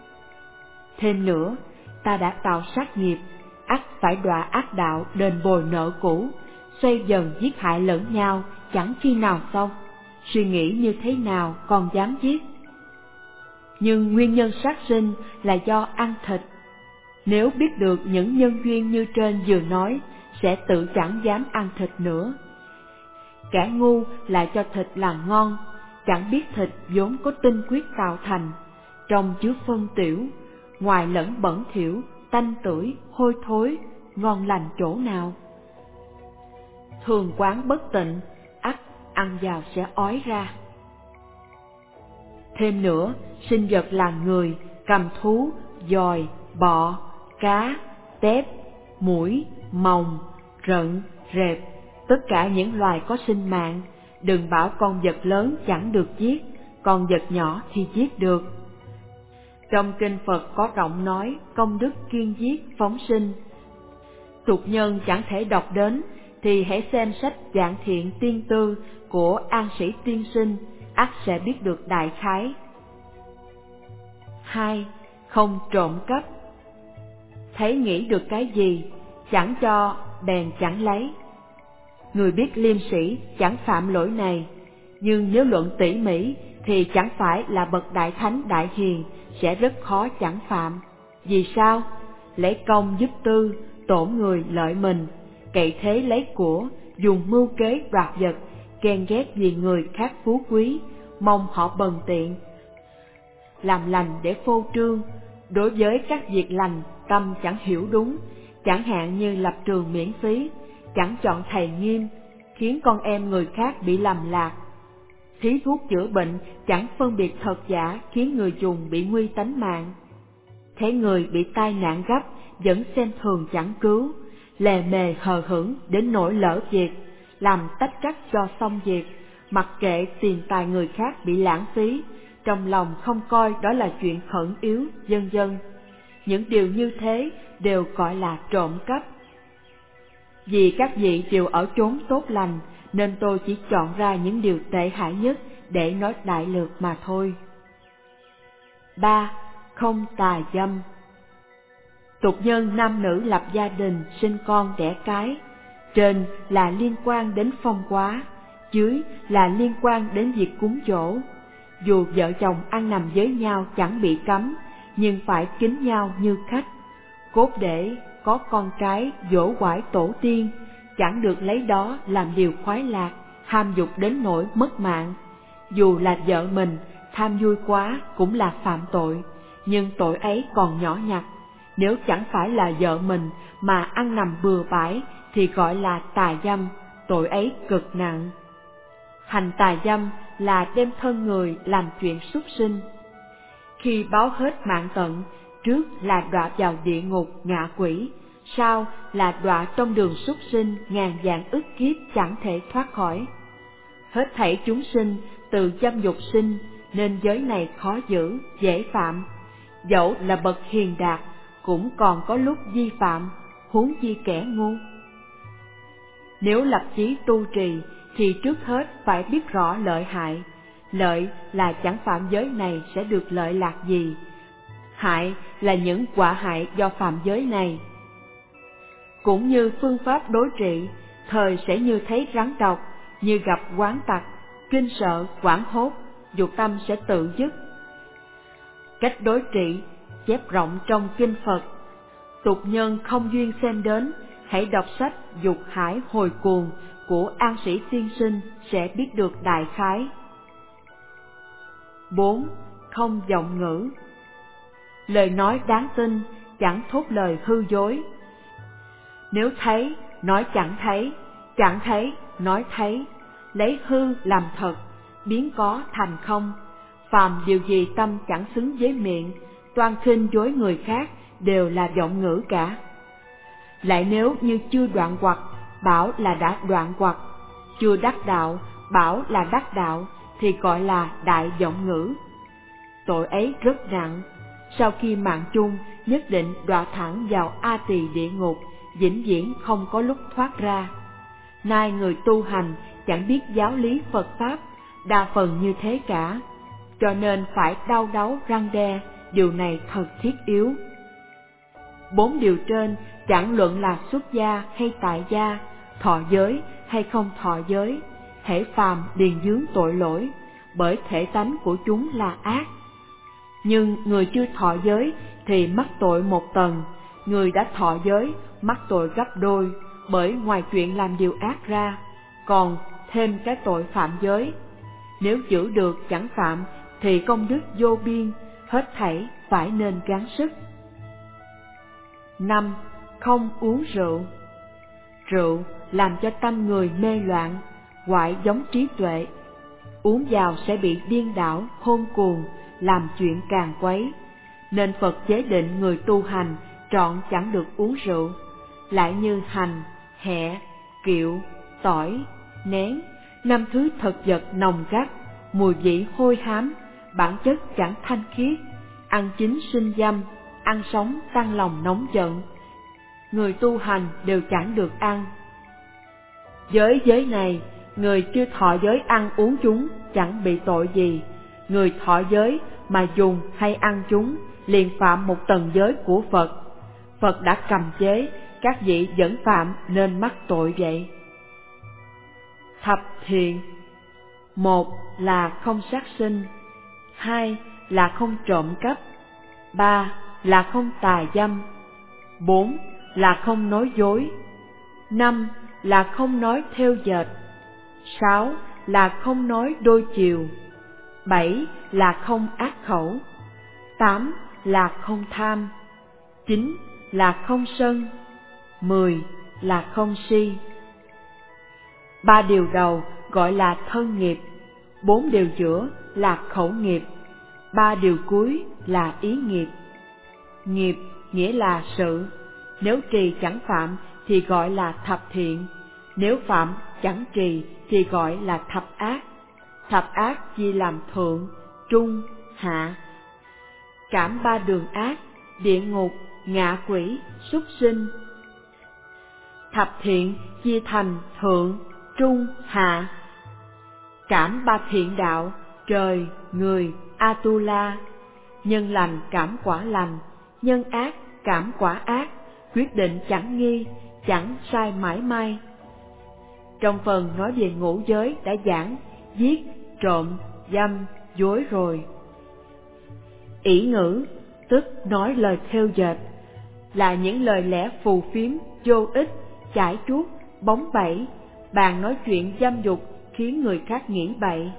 Thêm nữa, ta đã tạo sát nghiệp, ắt phải đọa ác đạo đền bồi nợ cũ, xoay dần giết hại lẫn nhau, chẳng khi nào xong. Suy nghĩ như thế nào còn dám giết? Nhưng nguyên nhân sát sinh là do ăn thịt. Nếu biết được những nhân duyên như trên vừa nói, sẽ tự chẳng dám ăn thịt nữa. Kẻ ngu lại cho thịt là ngon, chẳng biết thịt vốn có tinh huyết tạo thành, trong chứa phân tiểu, ngoài lẫn bẩn thỉu, tanh tưởi, hôi thối, ngon lành chỗ nào? Thường quán bất tịnh, ắt ăn vào sẽ ói ra. Thêm nữa, sinh vật là người, cầm thú, dòi, bọ, cá, tép, muỗi, mòng, rận, rệp, tất cả những loài có sinh mạng. Đừng bảo con vật lớn chẳng được giết, con vật nhỏ thì giết được. Trong kinh Phật có rộng nói công đức kiên giết phóng sinh. Tục nhân chẳng thể đọc đến, thì hãy xem sách Giảng Thiện Tiên Tư của An Sĩ Tiên Sinh, ắt sẽ biết được đại khái. 2. Không trộm cắp. Thấy nghĩ được cái gì, chẳng cho bèn chẳng lấy. Người biết liêm sĩ chẳng phạm lỗi này, nhưng nếu luận tỉ mỉ thì chẳng phải là bậc đại thánh đại hiền sẽ rất khó chẳng phạm. Vì sao? Lấy công giúp tư, tổn người lợi mình, cậy thế lấy của, dùng mưu kế đoạt vật, ghen ghét vì người khác phú quý, mong họ bần tiện. Làm lành để phô trương, đối với các việc lành tâm chẳng hiểu đúng, chẳng hạn như lập trường miễn phí, chẳng chọn thầy nghiêm, khiến con em người khác bị lầm lạc. Thí thuốc chữa bệnh chẳng phân biệt thật giả, khiến người dùng bị nguy tánh mạng. Thấy người bị tai nạn gấp, vẫn xem thường chẳng cứu, lề mề hờ hững đến nỗi lỡ việc, làm tách trách cho xong việc, mặc kệ tiền tài người khác bị lãng phí, trong lòng không coi đó là chuyện khẩn yếu, vân vân. Những điều như thế đều gọi là trộm cắp. Vì các vị đều ở chốn tốt lành, nên tôi chỉ chọn ra những điều tệ hại nhất để nói đại lược mà thôi. 3. Không tà dâm. Tục nhân nam nữ lập gia đình, sinh con đẻ cái, trên là liên quan đến phong hóa, dưới là liên quan đến việc cúng dỗ. Dù vợ chồng ăn nằm với nhau chẳng bị cấm, nhưng phải kính nhau như khách, cốt để có con cái dỗ quải tổ tiên, chẳng được lấy đó làm điều khoái lạc, ham dục đến nỗi mất mạng. Dù là vợ mình, tham vui quá cũng là phạm tội, nhưng tội ấy còn nhỏ nhặt. Nếu chẳng phải là vợ mình mà ăn nằm bừa bãi thì gọi là tà dâm, tội ấy cực nặng. Hành tà dâm là đem thân người làm chuyện súc sinh. Khi báo hết mạng tận, trước là đọa vào địa ngục ngạ quỷ, sau là đọa trong đường súc sinh ngàn vạn ức kiếp chẳng thể thoát khỏi. Hết thảy chúng sinh từ dâm dục sinh, nên giới này khó giữ, dễ phạm. Dẫu là bậc hiền đạt, cũng còn có lúc vi phạm, huống chi kẻ ngu. Nếu lập chí tu trì, thì trước hết phải biết rõ lợi hại. Lợi là chẳng phạm giới này sẽ được lợi lạc gì, hại là những quả hại do phạm giới này. Cũng như phương pháp đối trị, thời sẽ như thấy rắn độc, như gặp oán tặc, kinh sợ, hoảng hốt, dục tâm sẽ tự dứt. Cách đối trị chép rộng trong kinh Phật, tục nhân không duyên xem đến, hãy đọc sách Dục Hải Hồi Cuồng của An Sĩ Tiên Sinh sẽ biết được đại khái. 4. Không vọng ngữ. Lời nói đáng tin, chẳng thốt lời hư dối. Nếu thấy, nói chẳng thấy, nói thấy, lấy hư làm thật, biến có thành không. Phàm điều gì tâm chẳng xứng với miệng, toan khinh dối người khác đều là vọng ngữ cả. Lại nếu như chưa đoạn hoặc, bảo là đã đoạn hoặc, chưa đắc đạo, bảo là đắc đạo, thì gọi là đại vọng ngữ. Tội ấy rất nặng, sau khi mạng chung nhất định đọa thẳng vào A Tỳ địa ngục, vĩnh viễn không có lúc thoát ra. Nay người tu hành chẳng biết giáo lý Phật Pháp, đa phần như thế cả, cho nên phải đau đáu răn đe, điều này thật thiết yếu. 4 điều trên chẳng luận là xuất gia hay tại gia, thọ giới hay không thọ giới, hễ phàm liền vướng tội lỗi, bởi thể tánh của chúng là ác. Nhưng người chưa thọ giới thì mắc tội một tầng, người đã thọ giới mắc tội gấp đôi, bởi ngoài chuyện làm điều ác ra, còn thêm cái tội phạm giới. Nếu giữ được chẳng phạm thì công đức vô biên, hết thảy phải nên gắng sức. 5. Không uống rượu. Rượu làm cho tâm người mê loạn, hoại giống trí tuệ. Uống vào sẽ bị điên đảo, hôn cuồng, làm chuyện càng quấy. Nên Phật chế định người tu hành trọn chẳng được uống rượu. Lại như hành, hẹ, kiệu, tỏi, nén, 5 thứ thực vật nồng gắt, mùi vị hôi hám, bản chất chẳng thanh khiết, ăn chín sinh dâm, ăn sống tăng lòng nóng giận. Người tu hành đều chẳng được ăn. Giới này, người chưa thọ giới ăn uống chúng chẳng bị tội gì, người thọ giới mà dùng hay ăn chúng liền phạm một tầng giới của Phật. Phật đã cầm chế, các vị vẫn phạm nên mắc tội vậy. Thập thiện: 1 là không sát sinh, 2 là không trộm cắp, 3 là không tà dâm, 4 là không nói dối, 5 là không nói thêu dệt, 6 là không nói đôi chiều, 7 là không ác khẩu, 8 là không tham, 9 là không sân, 10 là không si. 3 điều đầu gọi là thân nghiệp, 4 điều giữa là khẩu nghiệp, 3 điều cuối là ý nghiệp. Nghiệp nghĩa là sự, nếu trì chẳng phạm thì gọi là thập thiện, nếu phạm chẳng trì thì gọi là thập ác. Thập ác chia làm thượng, trung, hạ. Cảm 3 đường ác: địa ngục, ngạ quỷ, súc sinh. Thập thiện chia thành thượng, trung, hạ. Cảm 3 thiện đạo: trời, người, Atula. Nhân lành cảm quả lành, nhân ác cảm quả ác, quyết định chẳng nghi, chẳng sai mãi may. Trong phần nói về ngũ giới đã giảng giết, trộm, dâm, dối rồi. Ỷ ngữ, tức nói lời thêu dệt, là những lời lẽ phù phiếm, vô ích, chải chuốt, bóng bẩy, bàn nói chuyện dâm dục khiến người khác nghĩ bậy.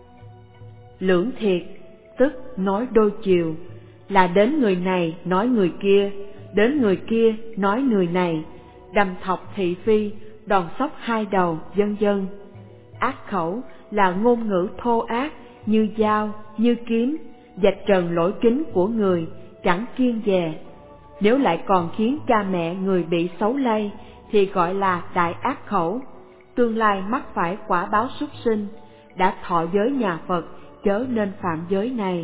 Lưỡng thiệt, tức nói đôi chiều, là đến người này nói người kia, đến người kia nói người này, đâm thọc thị phi, đòn sóc hai đầu, vân vân. Ác khẩu là ngôn ngữ thô ác như dao, như kiếm, vạch trần lỗi kính của người, chẳng kiêng dè. Nếu lại còn khiến cha mẹ người bị xấu lây thì gọi là đại ác khẩu, tương lai mắc phải quả báo súc sinh. Đã thọ giới nhà Phật chớ nên phạm giới này.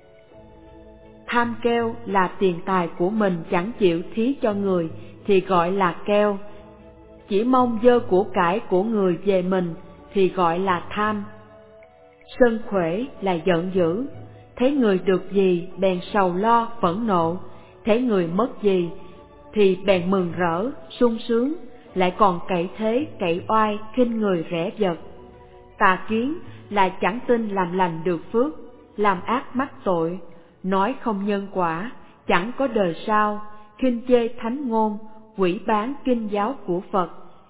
Tham keo là tiền tài của mình chẳng chịu thí cho người thì gọi là keo, chỉ mong dơ của cải của người về mình thì gọi là tham. Sân khỏe là giận dữ, thấy người được gì bèn sầu lo phẫn nộ, thấy người mất gì thì bèn mừng rỡ sung sướng, lại còn cậy thế cậy oai khinh người rẻ vật. Tà kiến là chẳng tin làm lành được phước, làm ác mắc tội, nói không nhân quả, chẳng có đời sau, khinh chê thánh ngôn, quỷ bán kinh giáo của Phật.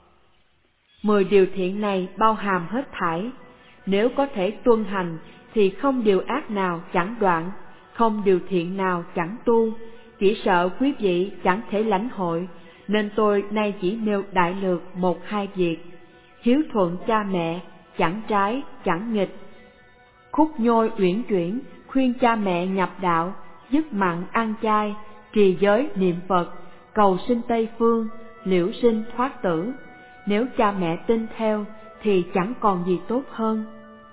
10 điều thiện này bao hàm hết thảy, nếu có thể tuân hành thì không điều ác nào chẳng đoạn, không điều thiện nào chẳng tu. Chỉ sợ quý vị chẳng thể lãnh hội, nên tôi nay chỉ nêu đại lược 1-2 việc. Hiếu thuận cha mẹ, chẳng trái chẳng nghịch. Khúc nhôi uyển chuyển, khuyên cha mẹ nhập đạo, dứt mặn ăn chay, trì giới niệm Phật, cầu sinh Tây phương, liễu sinh thoát tử. Nếu cha mẹ tin theo thì chẳng còn gì tốt hơn.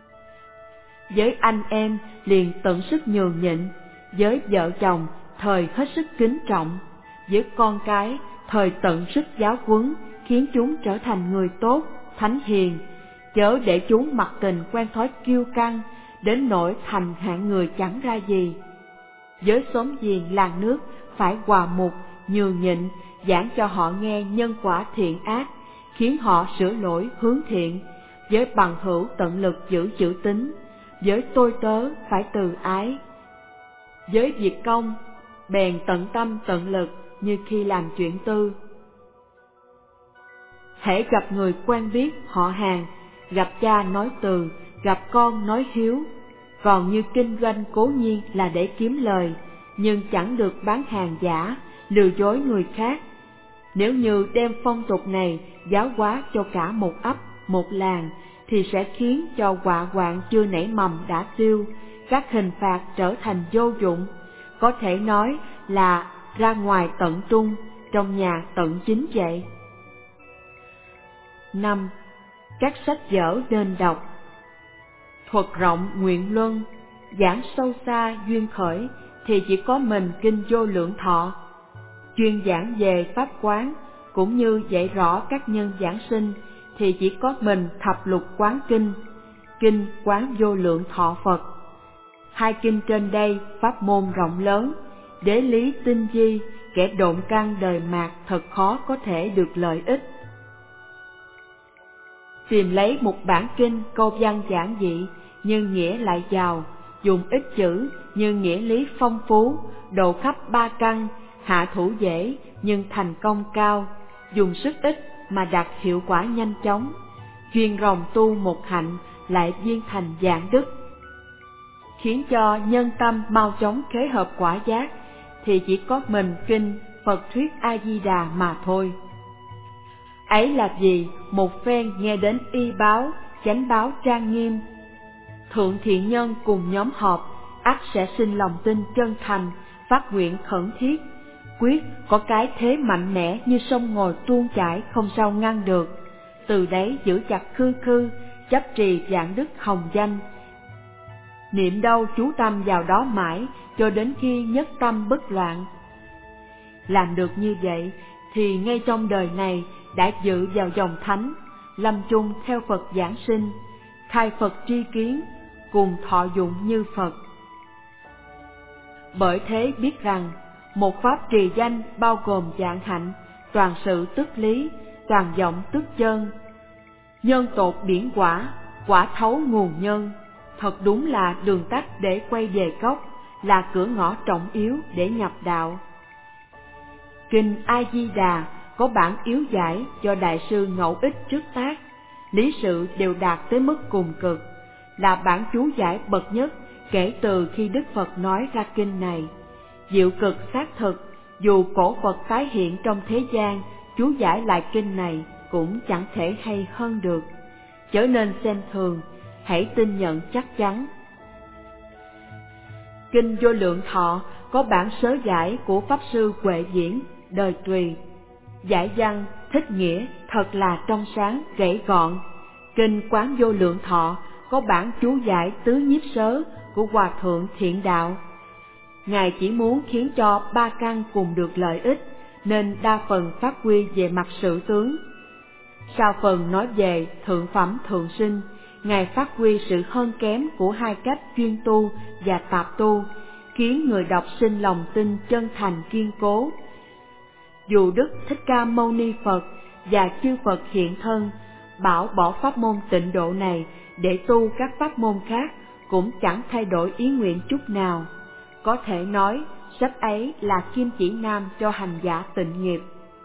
Với anh em liền tận sức nhường nhịn, với vợ chồng thời hết sức kính trọng, với con cái thời tận sức giáo huấn, khiến chúng trở thành người tốt, thánh hiền, chớ để chúng mặc tình quen thói kiêu căng, đến nỗi thành hạng người chẳng ra gì. Với xóm giềng làng nước phải hòa mục, nhường nhịn, giảng cho họ nghe nhân quả thiện ác, khiến họ sửa lỗi hướng thiện. Với bằng hữu tận lực giữ chữ tín, với tôi tớ phải từ ái. Với việc công bèn tận tâm tận lực như khi làm chuyện tư. Hễ gặp người quen biết họ hàng, gặp cha nói từ, gặp con nói hiếu. Còn như kinh doanh cố nhiên là để kiếm lời, nhưng chẳng được bán hàng giả, lừa dối người khác. Nếu như đem phong tục này giáo hóa cho cả một ấp, một làng, thì sẽ khiến cho họa hoạn chưa nảy mầm đã tiêu, các hình phạt trở thành vô dụng. Có thể nói là ra ngoài tận trung, trong nhà tận chính vậy. 5. Các sách vở nên đọc. Thuật rộng nguyện luân, giảng sâu xa duyên khởi thì chỉ có mình Kinh Vô Lượng Thọ. Chuyên giảng về Pháp Quán cũng như dạy rõ các nhân giảng sinh thì chỉ có mình Thập Lục Quán Kinh, Kinh Quán Vô Lượng Thọ Phật. Hai kinh trên đây pháp môn rộng lớn, đế lý tinh vi, kẻ độn căn đời mạt thật khó có thể được lợi ích. Tìm lấy một bản kinh câu văn giản dị nhưng nghĩa lại giàu, dùng ít chữ nhưng nghĩa lý phong phú, độ khắp ba căn, hạ thủ dễ nhưng thành công cao, dùng sức ít mà đạt hiệu quả nhanh chóng, chuyên ròng tu một hạnh lại viên thành vạn đức, khiến cho nhân tâm mau chóng khế hợp quả giác thì chỉ có mình kinh Phật thuyết A Di Đà mà thôi. Ấy là gì một phen nghe đến y báo, chánh báo trang nghiêm, thượng thiện nhân cùng nhóm họp, ắt sẽ sinh lòng tin chân thành, phát nguyện khẩn thiết, quyết có cái thế mạnh mẽ như sông ngòi tuôn chảy không sao ngăn được. Từ đấy giữ chặt khư khư, chấp trì vạn đức hồng danh, niệm đâu chú tâm vào đó mãi cho đến khi nhất tâm bất loạn. Làm được như vậy thì ngay trong đời này đã dự vào dòng thánh, lâm chung theo Phật giảng sinh, khai Phật tri kiến, cùng thọ dụng như Phật. Bởi thế biết rằng một pháp trì danh bao gồm vạn hạnh, toàn sự tức lý, toàn vọng tức chân, nhân tột biển quả, quả thấu nguồn nhân, thật đúng là đường tắt để quay về gốc, là cửa ngõ trọng yếu để nhập đạo. Kinh A Di Đà có bản yếu giải do Đại sư Ngẫu Ích trước tác, lý sự đều đạt tới mức cùng cực, là bản chú giải bậc nhất kể từ khi Đức Phật nói ra kinh này. Diệu cực xác thực, dù cổ Phật tái hiện trong thế gian, chú giải lại kinh này cũng chẳng thể hay hơn được, chớ nên xem thường, hãy tin nhận chắc chắn. Kinh Vô Lượng Thọ có bản sớ giải của Pháp Sư Huệ Diễn, đời Tùy. Giải văn, thích nghĩa, thật là trong sáng, gãy gọn. Kinh Quán Vô Lượng Thọ có bản chú giải tứ nhiếp sớ của Hòa Thượng Thiện Đạo. Ngài chỉ muốn khiến cho ba căn cùng được lợi ích, nên đa phần phát huy về mặt sự tướng. Sau phần nói về thượng phẩm thượng sinh, Ngài phát huy sự hơn kém của hai cách chuyên tu và tạp tu, khiến người đọc sinh lòng tin chân thành kiên cố. Dù Đức Thích Ca Mâu Ni Phật và chư Phật hiện thân bảo bỏ pháp môn tịnh độ này để tu các pháp môn khác, cũng chẳng thay đổi ý nguyện chút nào. Có thể nói sách ấy là kim chỉ nam cho hành giả tịnh nghiệp.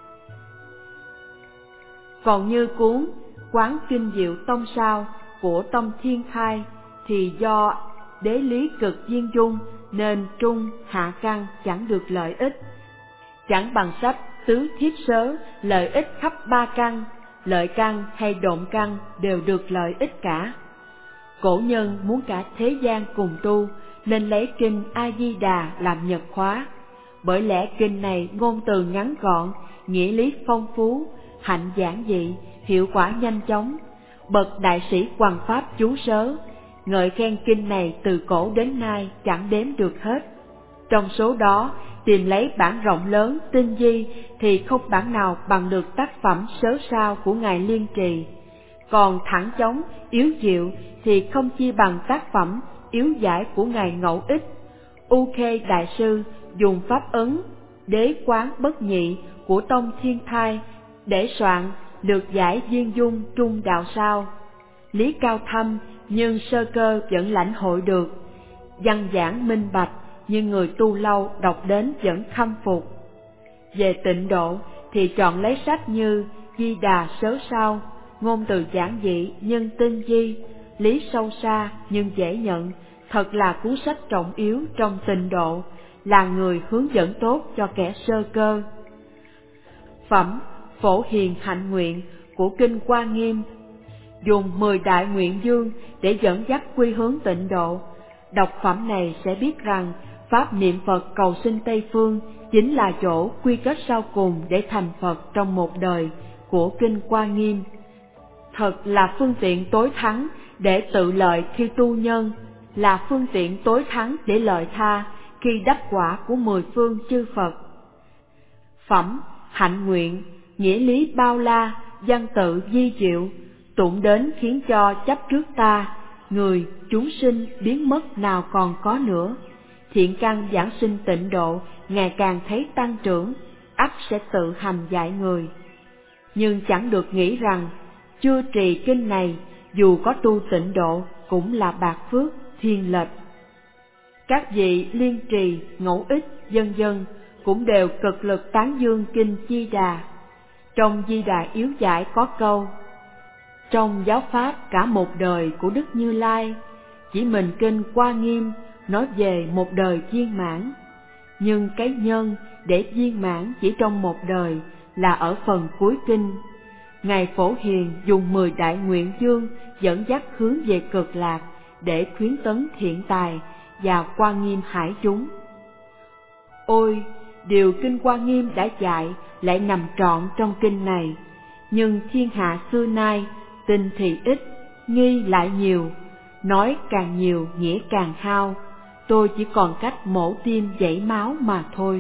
Còn như cuốn Quán Kinh Diệu Tông Sao của Tông Thiên Khai thì do đế lý cực viên dung nên trung hạ căn chẳng được lợi ích, chẳng bằng sách tứ thiếp sớ lợi ích khắp ba căn, lợi căn hay độn căn đều được lợi ích cả. Cổ nhân muốn cả thế gian cùng tu nên lấy kinh A Di Đà làm nhật khóa, bởi lẽ kinh này ngôn từ ngắn gọn, nghĩa lý phong phú, hạnh giản dị, hiệu quả nhanh chóng. Bậc đại sĩ hoằng pháp chú sớ ngợi khen kinh này từ cổ đến nay chẳng đếm được hết. Trong số đó tìm lấy bản rộng lớn tinh vi thì không bản nào bằng được tác phẩm sớ sao của Ngài Liên Trì, còn thẳng chóng yếu diệu thì không chi bằng tác phẩm yếu giải của Ngài Ngẫu Ích. U Khê Đại Sư dùng pháp ấn đế quán bất nhị của Tông Thiên Thai để soạn lược giải viên dung trung đạo sao, lý cao thâm nhưng sơ cơ vẫn lãnh hội được, văn giảng minh bạch nhưng người tu lâu đọc đến vẫn khâm phục. Về tịnh độ thì chọn lấy sách như Di Đà Sớ Sao, ngôn từ giản dị nhưng tinh vi, lý sâu xa nhưng dễ nhận, thật là cuốn sách trọng yếu trong tịnh độ, là người hướng dẫn tốt cho kẻ sơ cơ. Phẩm Phổ Hiền Hạnh Nguyện của Kinh Hoa Nghiêm dùng 10 đại nguyện dương để dẫn dắt quy hướng tịnh độ. Đọc phẩm này sẽ biết rằng pháp niệm Phật cầu sinh Tây Phương chính là chỗ quy kết sau cùng để thành Phật trong một đời của Kinh Hoa Nghiêm. thật là phương tiện tối thắng để tự lợi khi tu nhân, là phương tiện tối thắng để lợi tha khi đắc quả của 10 phương chư Phật. Phẩm hạnh nguyện, nghĩa lý bao la, văn tự vi diệu, tụng đến khiến cho chấp trước ta, người, chúng sinh biến mất nào còn có nữa. Thiện căn giảng sinh tịnh độ ngày càng thấy tăng trưởng, ắt sẽ tự hành dạy người. Nhưng chẳng được nghĩ rằng chưa trì kinh này, dù có tu tịnh độ cũng là bạc phước, thiên lệch. Các vị liên trì, ngẫu ích, vân vân cũng đều cực lực tán dương kinh Di Đà. Trong Di Đà yếu giải có câu: trong giáo pháp cả một đời của Đức Như Lai, chỉ mình kinh Hoa Nghiêm nói về một đời viên mãn. Nhưng cái nhân để viên mãn chỉ trong một đời là ở phần cuối kinh. Ngài Phổ Hiền dùng 10 đại nguyện dương dẫn dắt hướng về cực lạc để khuyến tấn thiện tài và Hoa Nghiêm hải chúng. Ôi, điều kinh Hoa Nghiêm đã dạy lại nằm trọn trong kinh này, nhưng thiên hạ xưa nay tin thì ít, nghi lại nhiều, nói càng nhiều nghĩa càng hao, tôi chỉ còn cách mổ tim chảy máu mà thôi.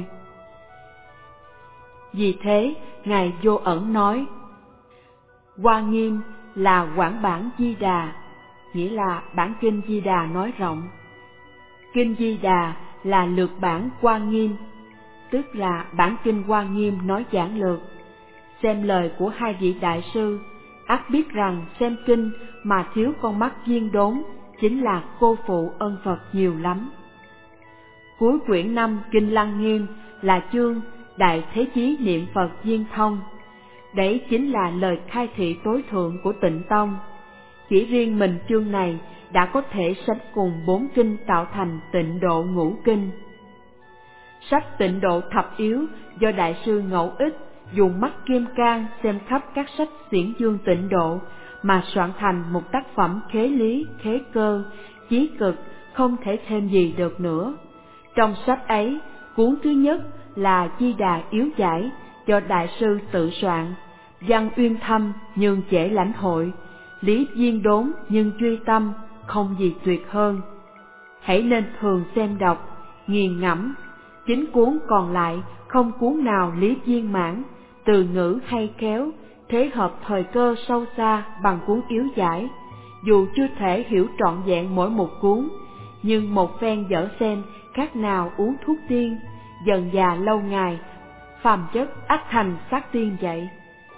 Vì thế, Ngài Vô Ẩn nói, Hoa Nghiêm là quảng bản Di Đà, nghĩa là bản kinh Di Đà nói rộng. Kinh Di Đà là lược bản Hoa Nghiêm, tức là bản kinh Hoa Nghiêm nói giản lược. Xem lời của hai vị đại sư, ắt biết rằng xem kinh mà thiếu con mắt viên đốn chính là cô phụ ân Phật nhiều lắm. Cuối quyển 5 kinh Lăng Nghiêm là chương Đại Thế Chí Niệm Phật Viên Thông. Đấy chính là lời khai thị tối thượng của Tịnh Tông. Chỉ riêng mình chương này đã có thể sánh cùng 4 kinh tạo thành Tịnh Độ Ngũ Kinh. Sách Tịnh Độ Thập Yếu do Đại sư Ngẫu Ích dùng mắt kim cang xem khắp các sách xiển dương Tịnh Độ mà soạn thành một tác phẩm khế lý, khế cơ, chí cực, không thể thêm gì được nữa. Trong sách ấy, cuốn thứ nhất là Di Đà Yếu Giải do Đại sư tự soạn, văn uyên thâm nhưng dễ lãnh hội, lý viên đốn nhưng truy tâm, không gì tuyệt hơn. Hãy nên thường xem đọc, nghiền ngẫm. Chính cuốn còn lại không cuốn nào lý viên mãn, từ ngữ hay khéo, thế hợp thời cơ sâu xa bằng cuốn Yếu Giải. Dù chưa thể hiểu trọn vẹn mỗi một cuốn, nhưng một phen dở xem khác nào uống thuốc tiên, dần già lâu ngày, phàm chất ắt thành xác tiên vậy.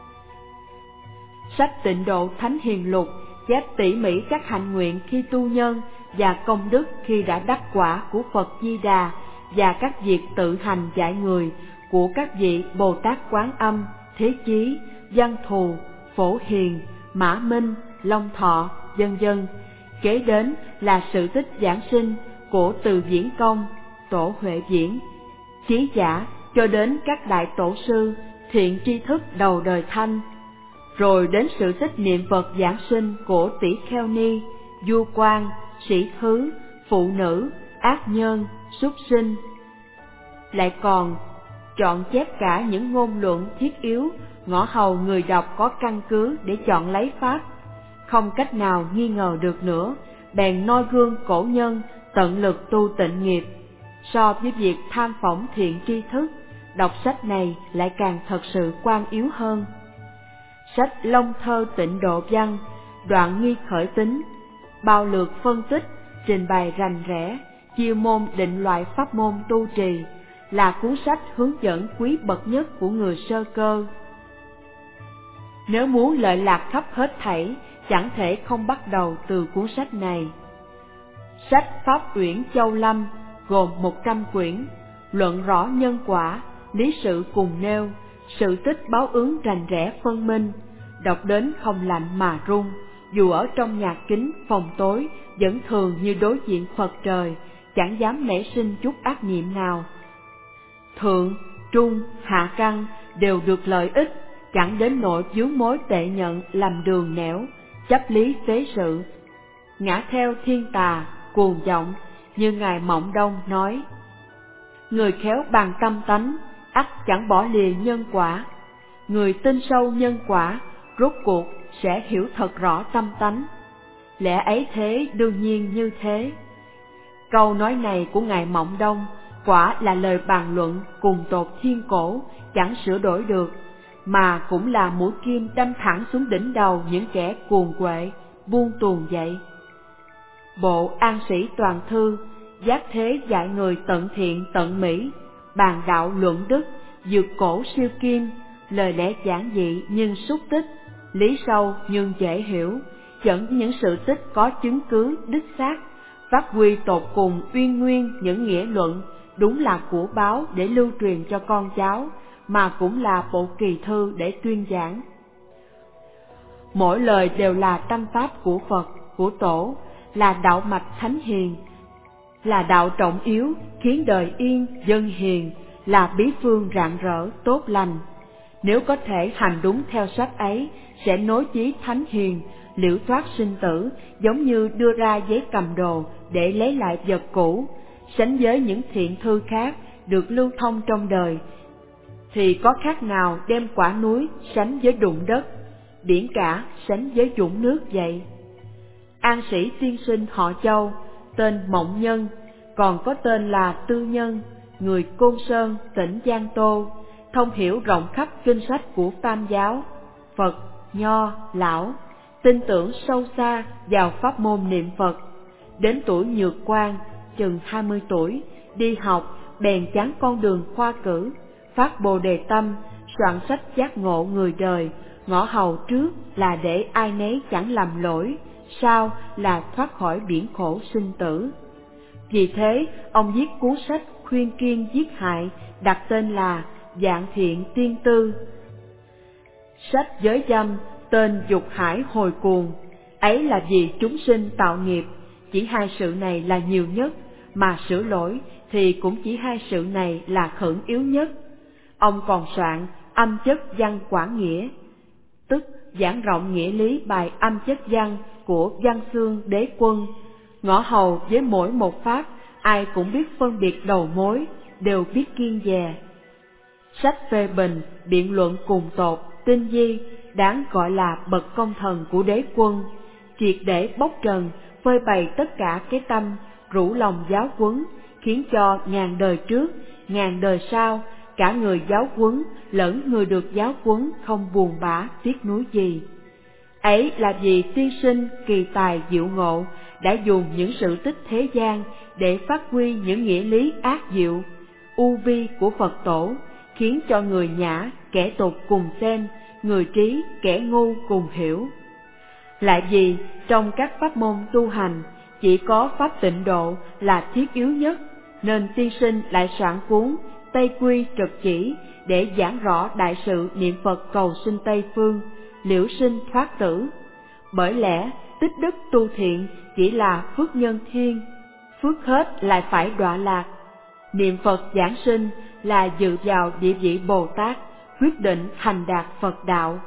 Sách Tịnh Độ Thánh Hiền Lục chép tỉ mỉ các hạnh nguyện khi tu nhân và công đức khi đã đắc quả của Phật Di Đà và các việc tự hành dạy người của các vị Bồ Tát Quán Âm, Thế Chí, Văn Thù, Phổ Hiền, Mã Minh, Long Thọ, vân vân. Kế đến là sự tích giảng sinh của Từ Viễn Công, Tổ Huệ Viễn, Chí Giả cho đến các đại tổ sư, thiện tri thức đầu đời Thanh. Rồi đến sự tích niệm Phật giảng sinh của Tỷ Kheo Ni, Du Quan, Sĩ Thứ, Phụ Nữ, Ác Nhân, Súc Sinh. Lại còn chọn chép cả những ngôn luận thiết yếu, ngõ hầu người đọc có căn cứ để chọn lấy pháp. Không cách nào nghi ngờ được nữa, bèn noi gương cổ nhân tận lực tu tịnh nghiệp. So với việc tham phỏng thiện tri thức, đọc sách này lại càng thật sự quan yếu hơn. Sách Long Thơ Tịnh Độ Văn, đoạn nghi khởi tính, bao lược phân tích, trình bày rành rẽ, chiêu môn định loại pháp môn tu trì, là cuốn sách hướng dẫn quý bậc nhất của người sơ cơ. Nếu muốn lợi lạc khắp hết thảy, chẳng thể không bắt đầu từ cuốn sách này. Sách Pháp Uyển Châu Lâm gồm 100 quyển, luận rõ nhân quả, lý sự cùng nêu, sự tích báo ứng rành rẽ phân minh, đọc đến không lạnh mà run, dù ở trong nhà kính phòng tối vẫn thường như đối diện Phật trời, chẳng dám nảy sinh chút ác niệm nào. Thượng, trung, hạ căn đều được lợi ích, chẳng đến nỗi vướng mối tệ nhận làm đường nẻo, chấp lý phế sự, ngã theo thiên tà, cuồng vọng, như Ngài Mộng Đông nói. Người khéo bằng tâm tánh, ắt chẳng bỏ lìa nhân quả. Người tin sâu nhân quả, rốt cuộc sẽ hiểu thật rõ tâm tánh. Lẽ ấy thế, đương nhiên như thế. Câu nói này của Ngài Mộng Đông quả là lời bàn luận cùng tột thiên cổ, chẳng sửa đổi được, mà cũng là mũi kim đâm thẳng xuống đỉnh đầu những kẻ cuồng quệ, buông tuồng dậy. Bộ An Sĩ Toàn Thư, giác thế dạy người tận thiện tận mỹ, bàn đạo luận đức, dược cổ siêu kim, lời lẽ giản dị nhưng xúc tích, lý sâu nhưng dễ hiểu, dẫn những sự tích có chứng cứ đích xác, phát huy tột cùng uyên nguyên những nghĩa luận, đúng là của báo để lưu truyền cho con cháu, mà cũng là bộ kỳ thư để tuyên giảng. Mỗi lời đều là tâm pháp của Phật, của Tổ, là đạo mạch thánh hiền, là đạo trọng yếu khiến đời yên dân hiền, là bí phương rạng rỡ tốt lành. Nếu có thể hành đúng theo sách ấy, sẽ nối chí thánh hiền, liễu thoát sinh tử, giống như đưa ra giấy cầm đồ để lấy lại vật cũ. Sánh với những thiện thư khác được lưu thông trong đời, thì có khác nào đem quả núi sánh với đụng đất, biển cả sánh với dũng nước vậy. An Sĩ tiên sinh họ Châu, tên Mộng Nhân, còn có tên là Tư Nhân, người Côn Sơn, tỉnh Giang Tô, thông hiểu rộng khắp kinh sách của Tam giáo, Phật, Nho, Lão, tin tưởng sâu xa vào pháp môn niệm Phật. Đến tuổi nhược quan, chừng 20 tuổi, đi học, bèn chán con đường khoa cử, phát bồ đề tâm, soạn sách giác ngộ người đời, ngõ hầu trước là để ai nấy chẳng làm lỗi, sau là thoát khỏi biển khổ sinh tử. Vì thế, ông viết cuốn sách khuyên kiên giết hại, đặt tên là Vạn Thiện Tiên Tư. Sách giới dâm, tên Dục Hải Hồi Cuồng, ấy là vì chúng sinh tạo nghiệp, chỉ hai sự này là nhiều nhất, mà sửa lỗi thì cũng chỉ hai sự này là khẩn yếu nhất. Ông còn soạn Âm Chất Văn Quảng Nghĩa, tức giảng rộng nghĩa lý bài Âm Chất Văn của Văn Xương Đế Quân. Ngõ hầu với mỗi một pháp, ai cũng biết phân biệt đầu mối, đều biết kiêng dè. Sách phê bình, biện luận cùng tột, tinh vi, đáng gọi là bậc công thần của Đế Quân, triệt để bóc trần, phơi bày tất cả cái tâm rủ lòng giáo huấn, khiến cho ngàn đời trước, ngàn đời sau, cả người giáo huấn lẫn người được giáo huấn không buồn bã tiếc nuối gì. Ấy là vì tiên sinh kỳ tài diệu ngộ đã dùng những sự tích thế gian để phát huy những nghĩa lý ác diệu, u vi của Phật Tổ, khiến cho người nhã kẻ tục cùng xem, người trí kẻ ngu cùng hiểu. Lại vì trong các pháp môn tu hành, chỉ có pháp tịnh độ là thiết yếu nhất, nên tiên sinh lại soạn cuốn Tây Quy Trực Chỉ để giảng rõ đại sự niệm Phật cầu sinh Tây Phương, liễu sinh thoát tử. Bởi lẽ tích đức tu thiện chỉ là phước nhân thiên, phước hết lại phải đọa lạc. Niệm Phật giảng sinh là dự vào địa vị Bồ Tát, quyết định thành đạt Phật đạo.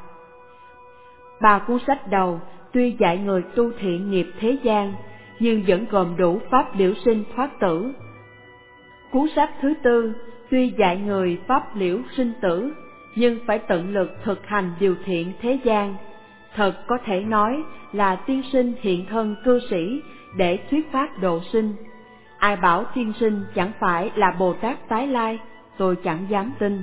Ba cuốn sách đầu tuy dạy người tu thiện nghiệp thế gian, nhưng vẫn gồm đủ pháp liễu sinh thoát tử. Cuốn sách thứ tư tuy dạy người pháp liễu sinh tử, nhưng phải tận lực thực hành điều thiện thế gian. Thật có thể nói là tiên sinh hiện thân cư sĩ để thuyết pháp độ sinh. Ai bảo tiên sinh chẳng phải là Bồ Tát tái lai, tôi chẳng dám tin.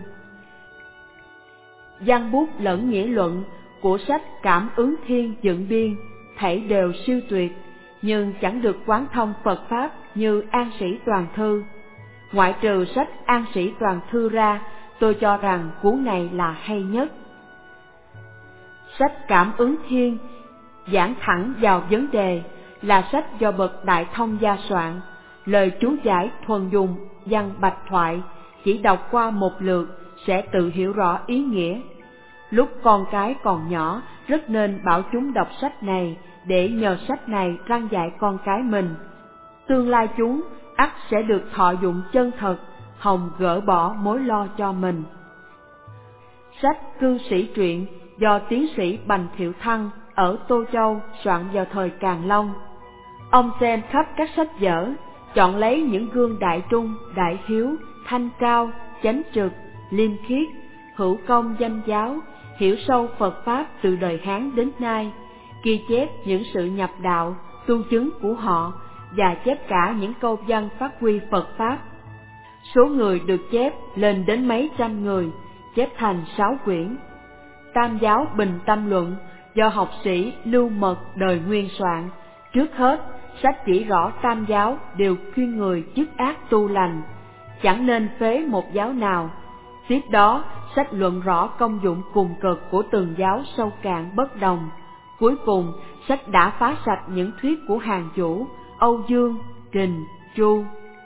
Văn bút lẫn nghĩa luận của sách Cảm Ứng Thiên dựng biên, thảy đều siêu tuyệt, nhưng chẳng được quán thông Phật Pháp như An Sĩ Toàn Thư. Ngoại trừ sách An Sĩ Toàn Thư ra, tôi cho rằng cuốn này là hay nhất. Sách Cảm Ứng Thiên giảng thẳng vào vấn đề, là sách do bậc Đại Thông gia soạn, lời chú giải thuần dùng văn bạch thoại, chỉ đọc qua một lượt sẽ tự hiểu rõ ý nghĩa. Lúc con cái còn nhỏ, rất nên bảo chúng đọc sách này để nhờ sách này răn dạy con cái mình. Tương lai chúng ắt sẽ được thọ dụng chân thật, hòng gỡ bỏ mối lo cho mình. Sách Cư Sĩ Truyện do tiến sĩ Bành Thiệu Thăng ở Tô Châu soạn vào thời Càn Long. Ông xem khắp các sách vở, chọn lấy những gương đại trung, đại hiếu, thanh cao, chánh trực, liêm khiết, hữu công danh giáo, hiểu sâu Phật Pháp từ đời Hán đến nay, ghi chép những sự nhập đạo, tu chứng của họ và chép cả những câu văn phát huy Phật Pháp. Số người được chép lên đến mấy trăm người, chép thành 6 quyển. Tam Giáo Bình Tâm Luận do học sĩ Lưu Mật đời Nguyên soạn. Trước hết, sách chỉ rõ tam giáo đều khuyên người dứt ác tu lành, chẳng nên phế một giáo nào. Tiếp đó, sách luận rõ công dụng cùng cực của từng giáo sâu cạn bất đồng. Cuối cùng, sách đã phá sạch những thuyết của Hàn Vũ, Âu Dương, Trình, Chu.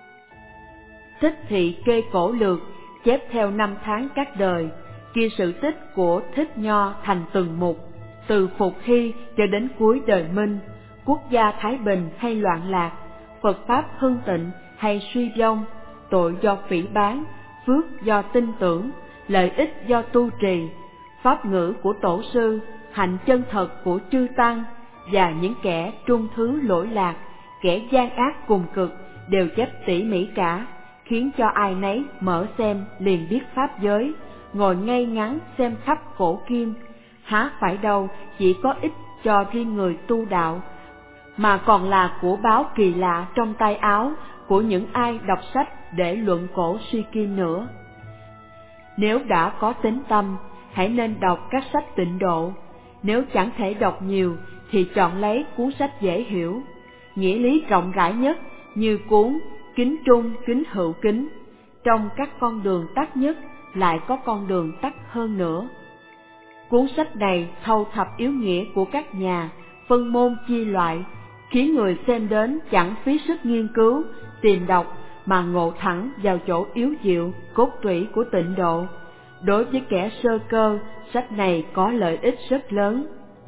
Thích Thị Kê Cổ Lược chép theo năm tháng các đời, ghi sự tích của Thích Nho thành từng mục, từ Phục Hy cho đến cuối đời Minh, quốc gia thái bình hay loạn lạc, Phật Pháp hưng tịnh hay suy vong, tội do phỉ báng, phước do tin tưởng, lợi ích do tu trì, pháp ngữ của tổ sư, hạnh chân thật của chư tăng, và những kẻ trung thứ lỗi lạc, kẻ gian ác cùng cực đều chép tỉ mỉ cả, khiến cho ai nấy mở xem liền biết pháp giới, ngồi ngay ngắn xem khắp cổ kim. Há phải đâu chỉ có ích cho riêng người tu đạo, mà còn là của báo kỳ lạ trong tay áo của những ai đọc sách để luận cổ suy kim nữa. Nếu đã có tín tâm, hãy nên đọc các sách tịnh độ. Nếu chẳng thể đọc nhiều thì chọn lấy cuốn sách dễ hiểu, nghĩa lý rộng rãi nhất như cuốn Kính Trung Kính Hữu Kính. Trong các con đường tắt nhất lại có con đường tắt hơn nữa. Cuốn sách này thâu thập yếu nghĩa của các nhà, phân môn chia loại, khiến người xem đến chẳng phí sức nghiên cứu, tìm đọc mà ngộ thẳng vào chỗ yếu diệu, cốt tủy của tịnh độ. Đối với kẻ sơ cơ, sách này có lợi ích rất lớn.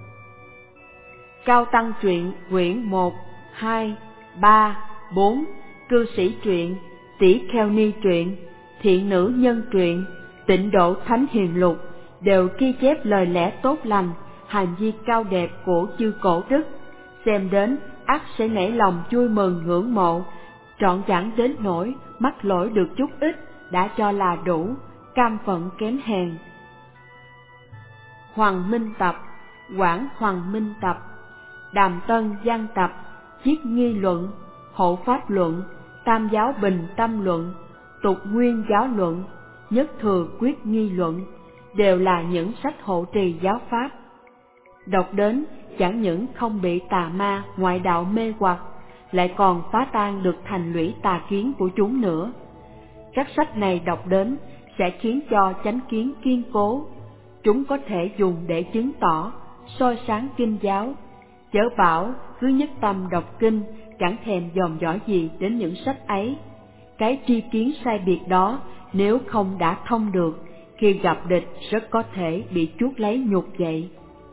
Cao Tăng Truyện quyển 1, 2, 3, 4, Cư Sĩ Truyện, Tỷ Kheo Ni Truyện, Thiện Nữ Nhân Truyện, Tịnh Độ Thánh Hiền Lục đều ghi chép lời lẽ tốt lành, hành vi cao đẹp của chư cổ đức. Xem đến ắt sẽ nảy lòng vui mừng ngưỡng mộ, trọn chẳng đến nỗi mắc lỗi được chút ít đã cho là đủ, cam phận kém hèn. Hoàng Minh Tập, Quảng Hoàng Minh Tập, Đàm Tân Văn Tập, Chiết Nghi Luận, Hộ Pháp Luận, Tam Giáo Bình Tâm Luận, Tục Nguyên Giáo Luận, Nhất Thừa Quyết Nghi Luận đều là những sách hộ trì giáo pháp. Đọc đến chẳng những không bị tà ma ngoại đạo mê hoặc, lại còn phá tan được thành lũy tà kiến của chúng nữa. Các sách này đọc đến sẽ khiến cho chánh kiến kiên cố, chúng có thể dùng để chứng tỏ, soi sáng kinh giáo. Chớ bảo cứ nhất tâm đọc kinh, chẳng thèm dòm dõi gì đến những sách ấy. Cái tri kiến sai biệt đó nếu không đã thông được, khi gặp địch rất có thể bị chuốc lấy nhục vậy.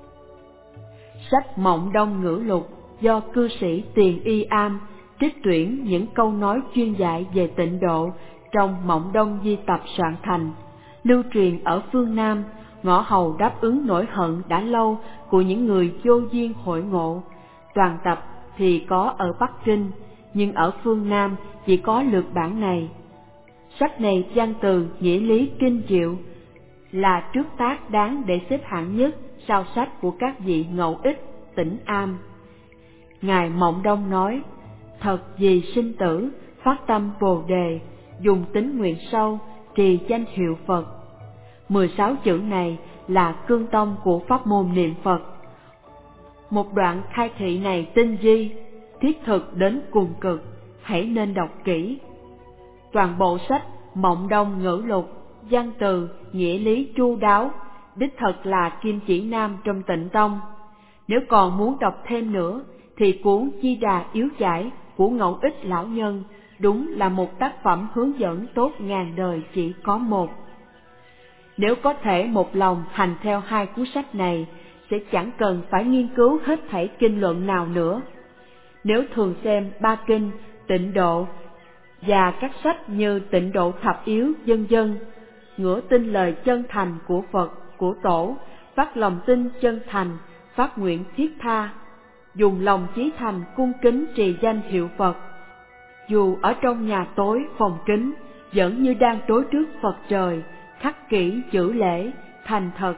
Sách Mộng Đông Ngữ Lục do cư sĩ Tiền Y Am trích tuyển những câu nói chuyên dạy về tịnh độ trong Mộng Đông Di Tập soạn thành, lưu truyền ở phương Nam, ngõ hầu đáp ứng nỗi hận đã lâu của những người vô duyên hội ngộ. Toàn tập thì có ở Bắc Kinh, nhưng ở phương Nam chỉ có lược bản này. Sách này văn từ nghĩa lý kinh diệu, là trước tác đáng để xếp hạng nhất sau sách của các vị ngẫu ích Tĩnh Am. Ngài Mộng Đông nói: thật vì sinh tử, phát tâm Bồ Đề, dùng tín nguyện sâu, trì danh hiệu Phật. 16 chữ này là cương tông của pháp môn niệm Phật. Một đoạn khai thị này tinh vi, thiết thực đến cùng cực, hãy nên đọc kỹ. Toàn bộ sách Mộng Đông Ngữ Lục, văn từ, nghĩa lý chu đáo, đích thật là kim chỉ nam trong Tịnh Tông. Nếu còn muốn đọc thêm nữa, thì cuốn Di Đà Yếu Giải của ngẫu ích lão nhân đúng là một tác phẩm hướng dẫn tốt ngàn đời chỉ có một. Nếu có thể một lòng hành theo hai cuốn sách này, sẽ chẳng cần phải nghiên cứu hết thảy kinh luận nào nữa. Nếu thường xem ba kinh, Tịnh Độ và các sách như Tịnh Độ Thập Yếu vân vân, ngửa tin lời chân thành của Phật, của Tổ, phát lòng tin chân thành, phát nguyện thiết tha, dùng lòng chí thành cung kính trì danh hiệu Phật. Dù ở trong nhà tối phòng kính, vẫn như đang đối trước Phật trời, khắc kỹ chữ lễ, thành thật,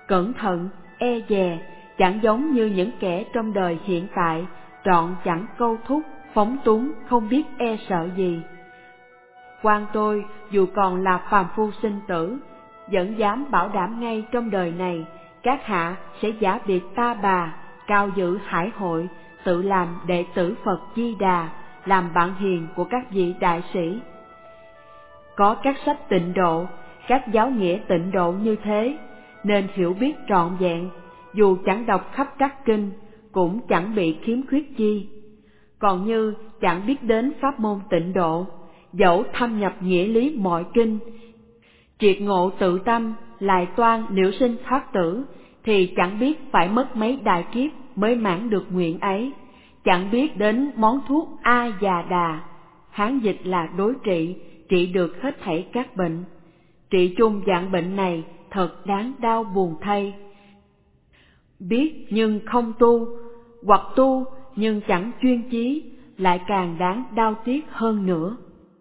cẩn thận, e dè, chẳng giống như những kẻ trong đời hiện tại, trọn chẳng câu thúc, phóng túng, không biết e sợ gì. Quan tôi dù còn là phàm phu sinh tử, vẫn dám bảo đảm ngay trong đời này, các hạ sẽ giả biệt ta bà, cao giữ hải hội, tự làm đệ tử Phật Di Đà, làm bạn hiền của các vị đại sĩ. Có các sách tịnh độ, các giáo nghĩa tịnh độ như thế, nên hiểu biết trọn vẹn, dù chẳng đọc khắp các kinh, cũng chẳng bị khiếm khuyết chi. Còn như chẳng biết đến pháp môn tịnh độ, dẫu thâm nhập nghĩa lý mọi kinh, triệt ngộ tự tâm, lại toan liễu sinh thoát tử, thì chẳng biết phải mất mấy đại kiếp mới mãn được nguyện ấy. Chẳng biết đến món thuốc A Già Đà, Hán dịch là đối trị được hết thảy các bệnh. Trị chung dạng bệnh này thật đáng đau buồn thay. Biết nhưng không tu, hoặc tu nhưng chẳng chuyên chí, lại càng đáng đau tiếc hơn nữa.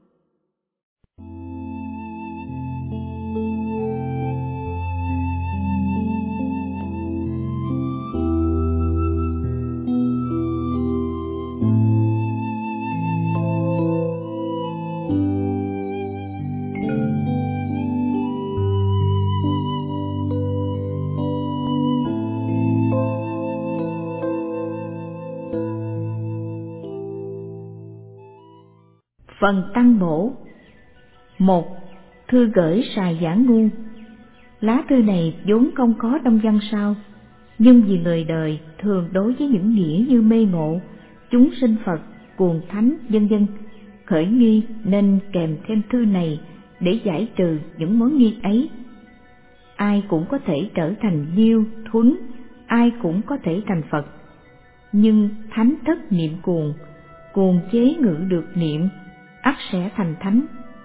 Phần tăng bổ. 1. Thư gửi Sài Giả Ngu. Lá thư này vốn không có đông văn sao, nhưng vì người đời thường đối với những nghĩa như mê ngộ, chúng sinh Phật, cuồng thánh vân vân khởi nghi, nên kèm thêm thư này để giải trừ những mối nghi ấy. Ai cũng có thể trở thành Nhiêu, Thuấn, ai cũng có thể thành Phật, nhưng thánh thất niệm cuồng, cuồng chế ngự được niệm, ắt sẽ thành thánh.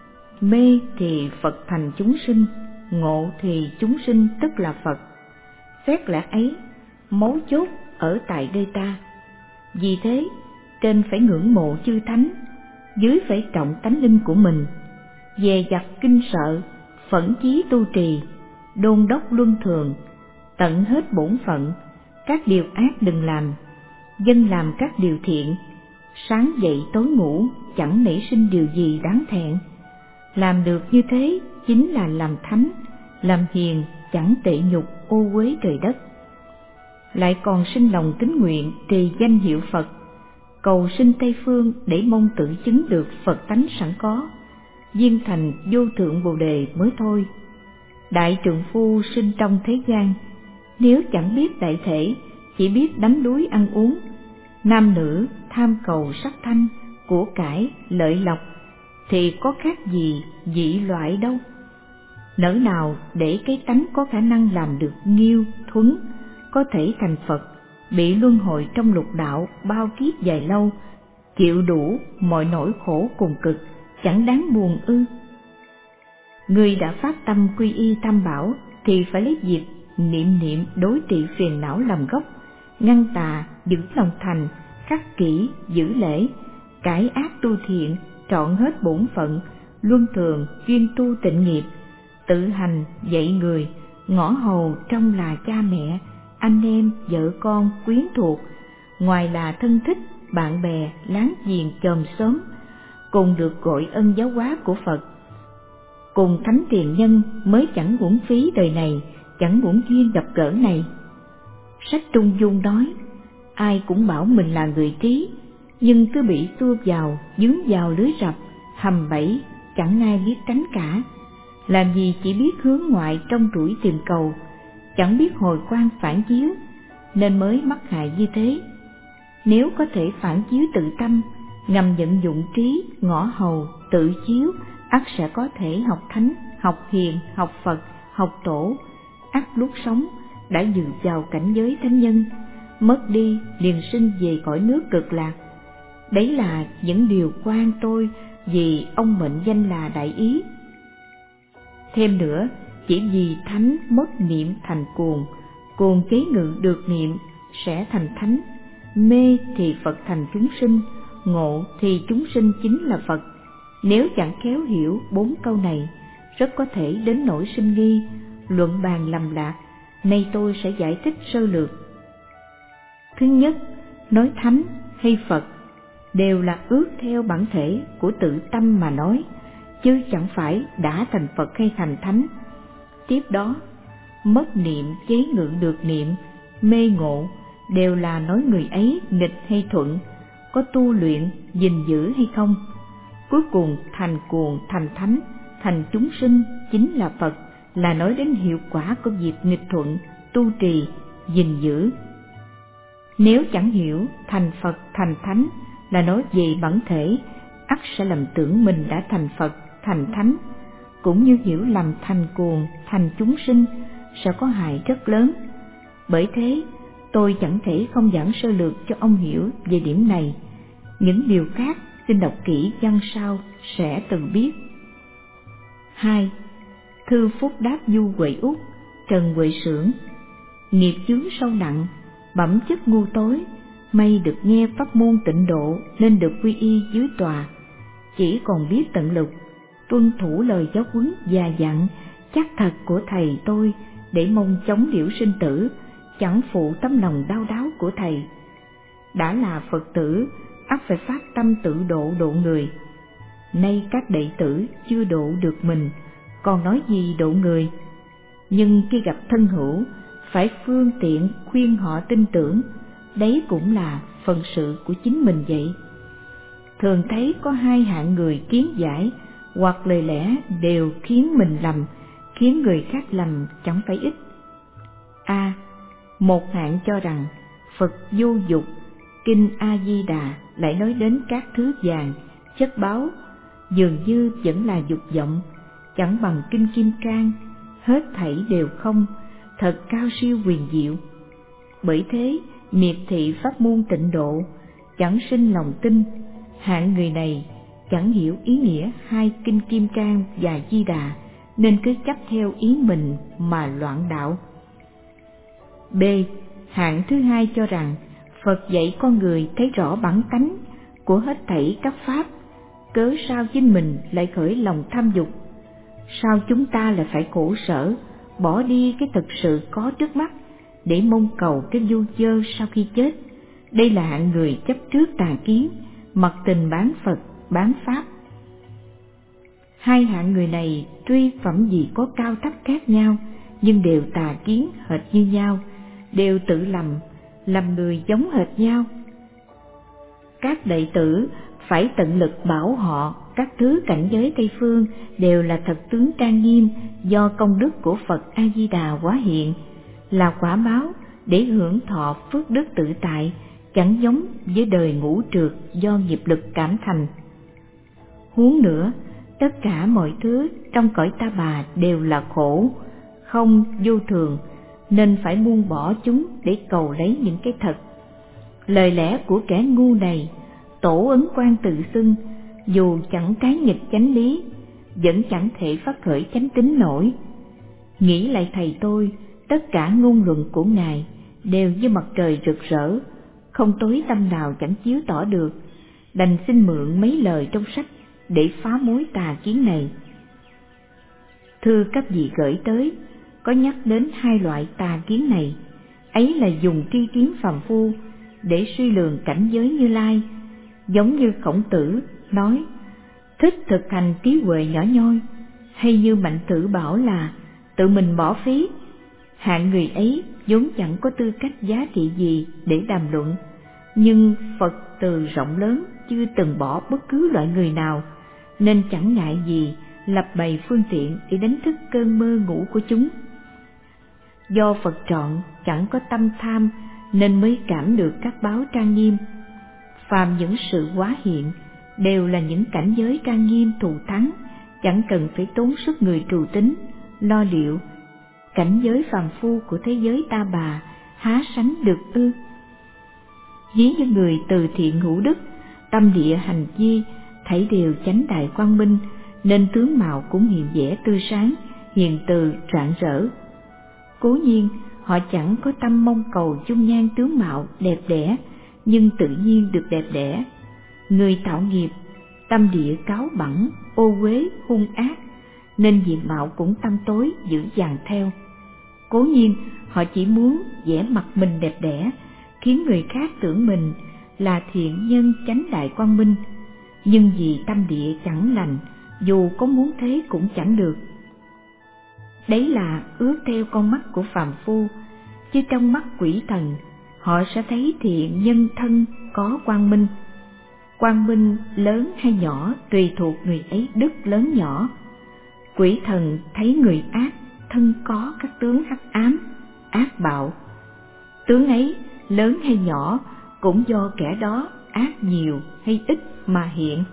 Mê thì Phật thành chúng sinh, ngộ thì chúng sinh tức là Phật. Xét lẽ ấy, mấu chốt ở tại đây ta. Vì thế, trên phải ngưỡng mộ chư thánh, dưới phải trọng tánh linh của mình, dè dặt kinh sợ, phẫn chí tu trì, đôn đốc luân thường, tận hết bổn phận, các điều ác đừng làm, dân làm các điều thiện. Sáng dậy tối ngủ, chẳng nảy sinh điều gì đáng thẹn. Làm được như thế chính là làm thánh, làm hiền chẳng tệ nhục ô uế trời đất. Lại còn sinh lòng tín nguyện trì danh hiệu Phật, cầu sinh Tây Phương để mong tự chứng được Phật tánh sẵn có, viên thành vô thượng Bồ đề mới thôi. Đại trượng phu sinh trong thế gian, nếu chẳng biết đại thể, chỉ biết đắm đuối ăn uống, nam nữ tham cầu sắc thanh, của cải, lợi lộc, thì có khác gì dị loại đâu. Nỡ nào để cái tánh có khả năng làm được Nhiêu, Thuấn, có thể thành Phật, bị luân hồi trong lục đạo bao kiếp dài lâu, chịu đủ mọi nỗi khổ cùng cực, chẳng đáng buồn ư? Người đã phát tâm quy y Tam Bảo thì phải lấy việc niệm đối trị phiền não làm gốc, ngăn tà, giữ lòng thành, khắc kỷ, giữ lễ, cải ác tu thiện, trọn hết bổn phận, luân thường, chuyên tu tịnh nghiệp, tự hành dạy người, ngõ hầu trong là cha mẹ, anh em, vợ con, quyến thuộc, ngoài là thân thích, bạn bè, láng giềng, chòm xóm, cùng được gọi ân giáo hóa của Phật. Cùng thánh tiền nhân mới chẳng uổng phí đời này, chẳng uổng duyên gặp gỡ này. Sách Trung Dung nói, ai cũng bảo mình là người trí, nhưng cứ bị xua vào, dướng vào lưới rập, hầm bẫy, chẳng ai biết tránh cả. Làm gì chỉ biết hướng ngoại trong rủi tìm cầu, chẳng biết hồi quan phản chiếu, nên mới mắc hại như thế. Nếu có thể phản chiếu tự tâm, ngầm vận dụng trí, ngõ hầu, tự chiếu, ắt sẽ có thể học thánh, học hiền, học Phật, học tổ. Ắt lúc sống đã dự vào cảnh giới thánh nhân, mất đi liền sinh về cõi nước cực lạc. Đấy là những điều quan tôi vì ông mệnh danh là đại ý. Thêm nữa, chỉ vì thánh mất niệm thành cuồng, cuồng chế ngự được niệm sẽ thành thánh, mê thì Phật thành chúng sinh, ngộ thì chúng sinh chính là Phật. Nếu chẳng khéo hiểu 4 câu này, rất có thể đến nỗi sinh nghi, luận bàn lầm lạc, Nay tôi sẽ giải thích sơ lược. Thứ nhất, nói thánh hay Phật đều là ước theo bản thể của tự tâm mà nói, chứ chẳng phải đã thành Phật hay thành thánh. Tiếp đó, mất niệm chế ngự được niệm, mê ngộ đều là nói người ấy nghịch hay thuận, có tu luyện, gìn giữ hay không. Cuối cùng thành cuồng, thành thánh, thành chúng sinh chính là Phật, là nói đến hiệu quả của việc nghịch thuận, tu trì, gìn giữ. Nếu chẳng hiểu thành Phật, thành thánh là nói về bản thể, ắt sẽ lầm tưởng mình đã thành Phật, thành thánh, cũng như hiểu lầm thành cuồng, thành chúng sinh sẽ có hại rất lớn. Bởi thế, tôi chẳng thể không giảng sơ lược cho ông hiểu về điểm này. Những điều khác xin đọc kỹ văn sau sẽ tự biết. 2. Thư phúc đáp Du Huệ Úc, Trần Huệ Sưởng. Nghiệp chướng sâu nặng, bẩm chất ngu tối, may được nghe pháp môn tịnh độ nên được quy y dưới tòa. Chỉ còn biết tận lực tuân thủ lời giáo huấn già dặn chắc thật của thầy tôi, để mong chống liễu sinh tử, chẳng phụ tấm lòng đau đáu của thầy. Đã là Phật tử, ắt phải phát tâm tự độ độ người. Nay các đệ tử chưa độ được mình, còn nói gì độ người. Nhưng khi gặp thân hữu, phải phương tiện khuyên họ tin tưởng, đấy cũng là phần sự của chính mình vậy. Thường thấy có hai hạng người kiến giải, hoặc lời lẽ đều khiến mình lầm, khiến người khác lầm chẳng phải ít. A. Một hạng cho rằng Phật vô dục, kinh A Di Đà lại nói đến các thứ vàng, chất báu, dường như vẫn là dục vọng, chẳng bằng kinh Kim Cang, hết thảy đều không, thật cao siêu huyền diệu. Bởi thế miệt thị pháp môn tịnh độ, chẳng sinh lòng tin. Hạng người này chẳng hiểu ý nghĩa hai kinh Kim Cang và Di Đà, nên cứ chấp theo ý mình mà loạn đạo. B. Hạng thứ hai cho rằng Phật dạy con người thấy rõ bản tánh của hết thảy các pháp, cớ sao chính mình lại khởi lòng tham dục? Sao chúng ta lại phải khổ sở, bỏ đi cái thực sự có trước mắt để mong cầu cái vui dơ sau khi chết? Đây là hạng người chấp trước tà kiến, mặc tình bán Phật, bán Pháp. Hai hạng người này tuy phẩm vị có cao thấp khác nhau, nhưng đều tà kiến hệt như nhau, đều tự làm người giống hệt nhau. Các đệ tử phải tận lực bảo họ các thứ cảnh giới Tây Phương đều là thật tướng trang nghiêm do công đức của Phật A Di Đà hóa hiện, là quả báo để hưởng thọ phước đức tự tại, chẳng giống với đời ngũ trượt do nghiệp lực cảm thành. Huống nữa, tất cả mọi thứ trong cõi ta bà đều là khổ, không vô thường, nên phải buông bỏ chúng để cầu lấy những cái thật. Lời lẽ của kẻ ngu này, tổ ấn quan tự xưng, dù chẳng trái nghịch chánh lý, vẫn chẳng thể phát khởi chánh tín nổi. Nghĩ lại thầy tôi, tất cả ngôn luận của ngài đều như mặt trời rực rỡ, không tối tâm nào chẳng chiếu tỏ được, đành xin mượn mấy lời trong sách để phá mối tà kiến này. Thư các vị gửi tới có nhắc đến hai loại tà kiến này, ấy là dùng tri kiến phàm phu để suy lường cảnh giới Như Lai, giống như Khổng Tử nói thích thực hành trí huệ nhỏ nhoi, hay như Mạnh Tử bảo là tự mình bỏ phí. Hạng người ấy vốn chẳng có tư cách giá trị gì để đàm luận, nhưng Phật từ rộng lớn chưa từng bỏ bất cứ loại người nào, nên chẳng ngại gì lập bày phương tiện để đánh thức cơn mơ ngủ của chúng. Do Phật trọn chẳng có tâm tham nên mới cảm được các báo trang nghiêm. Phàm những sự hóa hiện đều là những cảnh giới trang nghiêm thù thắng, chẳng cần phải tốn sức người trù tính, lo liệu. Cảnh giới phàm phu của thế giới ta bà há sánh được ư? Ví như người từ thiện hữu đức, tâm địa hành vi thảy đều chánh đại quang minh, nên tướng mạo cũng hiện vẻ tươi sáng, hiền từ rạng rỡ. Cố nhiên họ chẳng có tâm mong cầu dung nhan tướng mạo đẹp đẽ, nhưng tự nhiên được đẹp đẽ. Người tạo nghiệp, tâm địa cáu bẳn, ô uế, hung ác, nên diện mạo cũng tăm tối dữ dằn theo. Cố nhiên Họ chỉ muốn vẽ mặt mình đẹp đẽ, khiến người khác tưởng mình là thiện nhân chánh đại quang minh. Nhưng vì tâm địa chẳng lành, dù có muốn thế cũng chẳng được. Đấy là ước theo con mắt của phàm phu, chứ trong mắt quỷ thần, họ sẽ thấy thiện nhân thân có quang minh. Quang minh lớn hay nhỏ tùy thuộc người ấy đức lớn nhỏ. Quỷ thần thấy người ác thân có các tướng hắc ám, ác bạo. Tướng ấy lớn hay nhỏ cũng do kẻ đó ác nhiều hay ít mà hiện.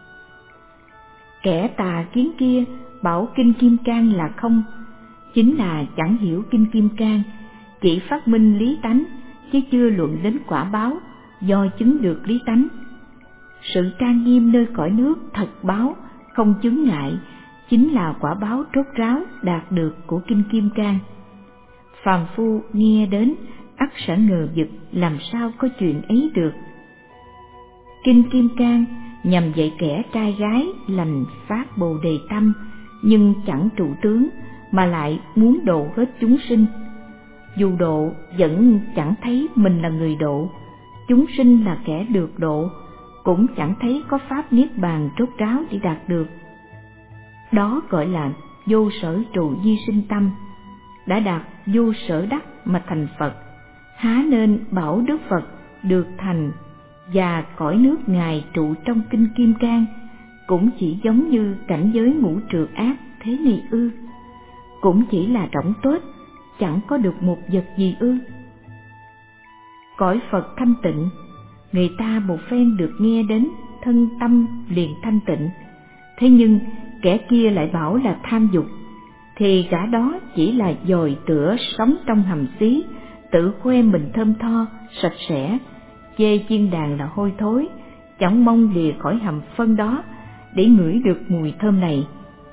Kẻ tà kiến kia bảo kinh Kim Cang là không, chính là chẳng hiểu kinh Kim Cang, chỉ phát minh lý tánh chứ chưa luận đến quả báo do chứng được lý tánh. Sự trang nghiêm nơi cõi nước thật báo không chướng ngại chính là quả báo rốt ráo đạt được của kinh Kim Cang. Phàm phu nghe đến ắt sẽ ngờ vực làm sao có chuyện ấy được. Kinh Kim Cang nhằm dạy kẻ trai gái lành phát bồ đề tâm, nhưng chẳng trụ tướng mà lại muốn độ hết chúng sinh. Dù độ vẫn chẳng thấy mình là người độ, chúng sinh là kẻ được độ, cũng chẳng thấy có pháp niết bàn rốt ráo để đạt được. Đó gọi là vô sở trụ di sinh tâm. Đã đạt vô sở đắc mà thành Phật, há nên bảo Đức Phật được thành và cõi nước Ngài trụ trong kinh Kim Cang cũng chỉ giống như cảnh giới ngũ trược ác thế này ư? Cũng chỉ là rỗng tuếch, chẳng có được một vật gì ư? Cõi Phật thanh tịnh, người ta một phen được nghe đến thân tâm liền thanh tịnh. Thế nhưng kẻ kia lại bảo là tham dục, thì gã đó chỉ là dòi tửa sống trong hầm xí, tự khoe mình thơm tho, sạch sẽ, chê chiên đàn là hôi thối, chẳng mong lìa khỏi hầm phân đó để ngửi được mùi thơm này.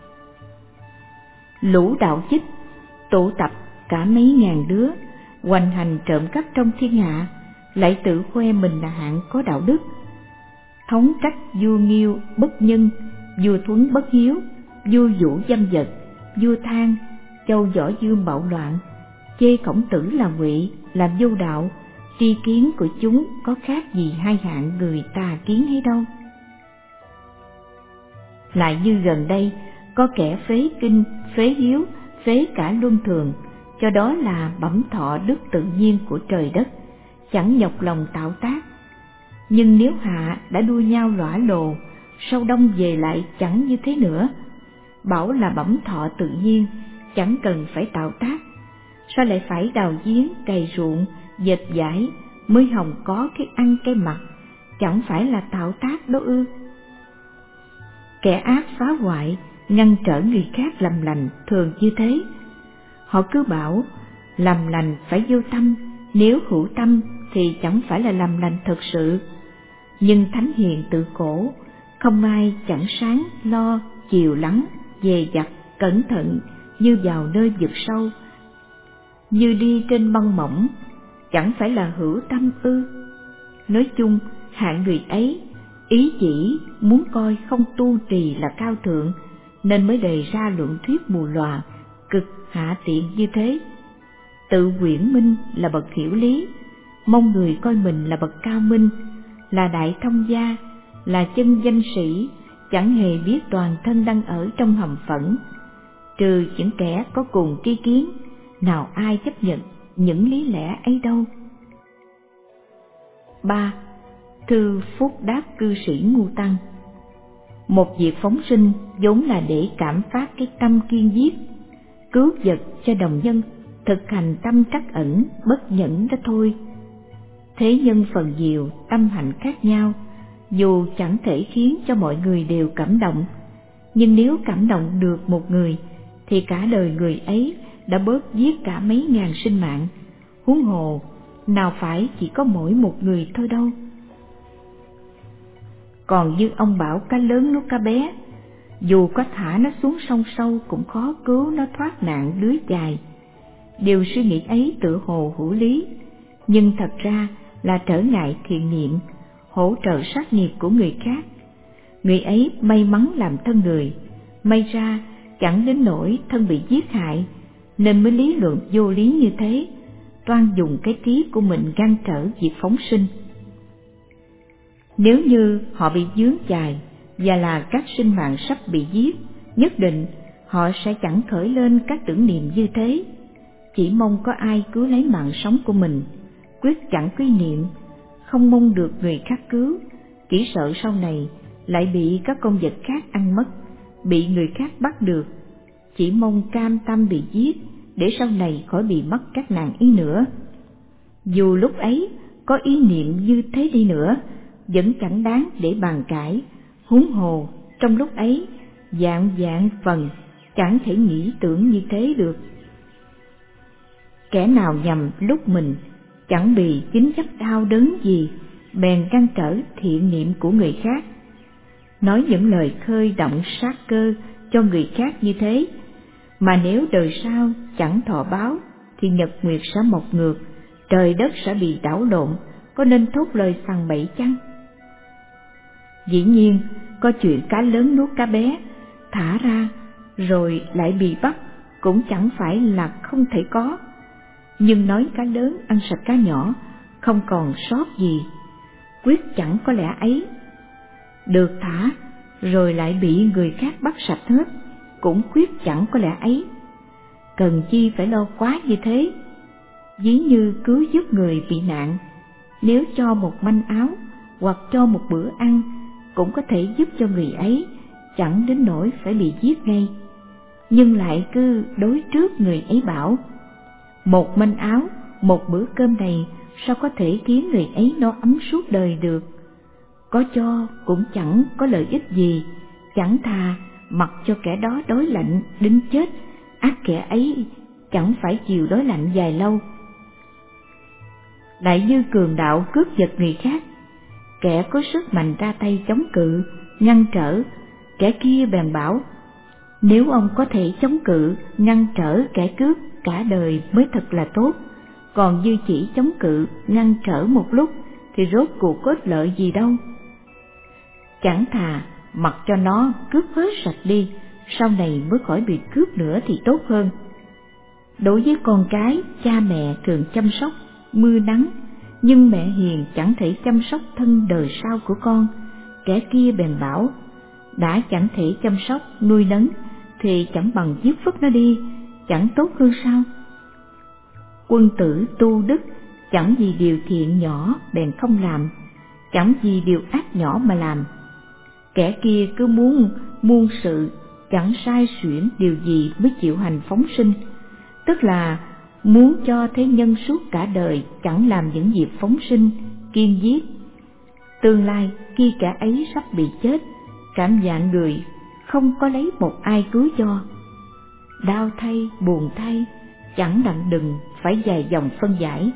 Lũ đạo chích tụ tập cả mấy ngàn đứa, hoành hành trộm cắp trong thiên hạ, lại tự khoe mình là hạng có đạo đức. Thống trách vua Nghiêu bất nhân, vua Thuấn bất hiếu, vua Vũ dâm dật, vua Thang, châu Võ Dương bạo loạn, chê Khổng Tử là ngụy, làm vô đạo. Tri kiến của chúng có khác gì hai hạng người tà kiến hay đâu. Lại như gần đây có kẻ phế kinh, phế hiếu, phế cả luân thường, cho đó là bẩm thọ đức tự nhiên của trời đất, chẳng nhọc lòng tạo tác. Nhưng nếu hạ đã đua nhau lõa lồ, sau đông về lại chẳng như thế nữa. Bảo là bẩm thọ tự nhiên, chẳng cần phải tạo tác, sao lại phải đào giếng, cày ruộng, dệt vải mới hòng có cái ăn cái mặc, chẳng phải là tạo tác đó ư? Kẻ ác phá hoại, ngăn trở người khác làm lành thường như thế. Họ cứ bảo làm lành phải vô tâm, nếu hữu tâm thì chẳng phải là làm lành thật sự. Nhưng thánh hiền tự cổ, không ai chẳng sáng lo chiều lắng, dè dặt cẩn thận như vào nơi vực sâu, như đi trên băng mỏng, chẳng phải là hữu tâm ư? Nói chung hạng người ấy ý chỉ muốn coi không tu trì là cao thượng, nên mới đề ra luận thuyết mù lòa cực hạ tiện như thế. Tự quyển minh là bậc hiểu lý, mong người coi mình là bậc cao minh, là đại thông gia, là chân danh sĩ, chẳng hề biết toàn thân đang ở trong hầm phẫn. Trừ những kẻ có cùng tri kiến, nào ai chấp nhận những lý lẽ ấy đâu. 3. Thư phúc đáp cư sĩ ngu tăng. Một việc phóng sinh vốn là để cảm phát cái tâm kiên giết, cứu vật cho đồng nhân, thực hành tâm trắc ẩn, bất nhẫn đó thôi. Thế nhân phần nhiều, tâm hạnh khác nhau, dù chẳng thể khiến cho mọi người đều cảm động, nhưng nếu cảm động được một người, thì cả đời người ấy đã bớt giết cả mấy ngàn sinh mạng, huống hồ nào phải chỉ có mỗi một người thôi đâu. Còn như ông bảo cá lớn nuốt cá bé, dù có thả nó xuống sông sâu cũng khó cứu nó thoát nạn lưới dài. Điều suy nghĩ ấy tự hồ hữu lý, nhưng thật ra là trở ngại thiện niệm, hỗ trợ sát nghiệp của người khác. Người ấy may mắn làm thân người, may ra chẳng đến nỗi thân bị giết hại, nên mới lý luận vô lý như thế, toan dùng cái trí của mình ngăn trở việc phóng sinh. Nếu như họ bị vướng chài và là các sinh mạng sắp bị giết, nhất định họ sẽ chẳng khởi lên các tưởng niệm như thế, chỉ mong có ai cứu lấy mạng sống của mình, quyết chẳng quy niệm, không mong được người khác cứu, chỉ sợ sau này lại bị các con vật khác ăn mất, bị người khác bắt được, chỉ mong cam tâm bị giết để sau này khỏi bị mất các nạn ý nữa. Dù lúc ấy có ý niệm như thế đi nữa, vẫn chẳng đáng để bàn cãi, huống hồ trong lúc ấy vạn phần chẳng thể nghĩ tưởng như thế được. Kẻ nào nhằm lúc mình chẳng bị chính chấp đau đớn gì, bèn ngăn trở thiện niệm của người khác, nói những lời khơi động sát cơ cho người khác như thế, mà nếu đời sau chẳng thọ báo thì nhật nguyệt sẽ mọc ngược, trời đất sẽ bị đảo lộn, có nên thốt lời sằng bậy chăng? Dĩ nhiên có chuyện cá lớn nuốt cá bé, thả ra rồi lại bị bắt cũng chẳng phải là không thể có, nhưng nói cá lớn ăn sạch cá nhỏ không còn sót gì, quyết chẳng có lẽ ấy. Được thả rồi lại bị người khác bắt sạch hết, cũng quyết chẳng có lẽ ấy. Cần chi phải lo quá như thế? Ví như cứu giúp người bị nạn, nếu cho một manh áo hoặc cho một bữa ăn cũng có thể giúp cho người ấy, chẳng đến nỗi phải bị giết ngay. Nhưng lại cứ đối trước người ấy bảo, một manh áo, một bữa cơm này sao có thể khiến người ấy no ấm suốt đời được? Có cho cũng chẳng có lợi ích gì, chẳng thà mặc cho kẻ đó đói lạnh đến chết, ắt kẻ ấy chẳng phải chịu đói lạnh dài lâu. Lại như cường đạo cướp giật người khác, kẻ có sức mạnh ra tay chống cự, ngăn trở, kẻ kia bèn bảo, nếu ông có thể chống cự, ngăn trở kẻ cướp cả đời mới thật là tốt, còn như chỉ chống cự, ngăn trở một lúc thì rốt cuộc có ích lợi gì đâu. Chẳng thà mặc cho nó cướp hết sạch đi, sau này mới khỏi bị cướp nữa thì tốt hơn. Đối với con cái, cha mẹ thường chăm sóc mưa nắng, nhưng mẹ hiền chẳng thể chăm sóc thân đời sau của con. Kẻ kia bèn bảo, đã chẳng thể chăm sóc nuôi nấng thì chẳng bằng giết vứt nó đi, chẳng tốt hơn sao? Quân tử tu đức chẳng vì điều thiện nhỏ bèn không làm, chẳng vì điều ác nhỏ mà làm. Kẻ kia cứ muốn muôn sự, chẳng sai xuyển điều gì mới chịu hành phóng sinh, tức là muốn cho thế nhân suốt cả đời chẳng làm những việc phóng sinh, kiên giết. Tương lai khi kẻ ấy sắp bị chết, cảm vạn người không có lấy một ai cứu cho. Đau thay, buồn thay, chẳng đặng đừng phải dài dòng phân giải.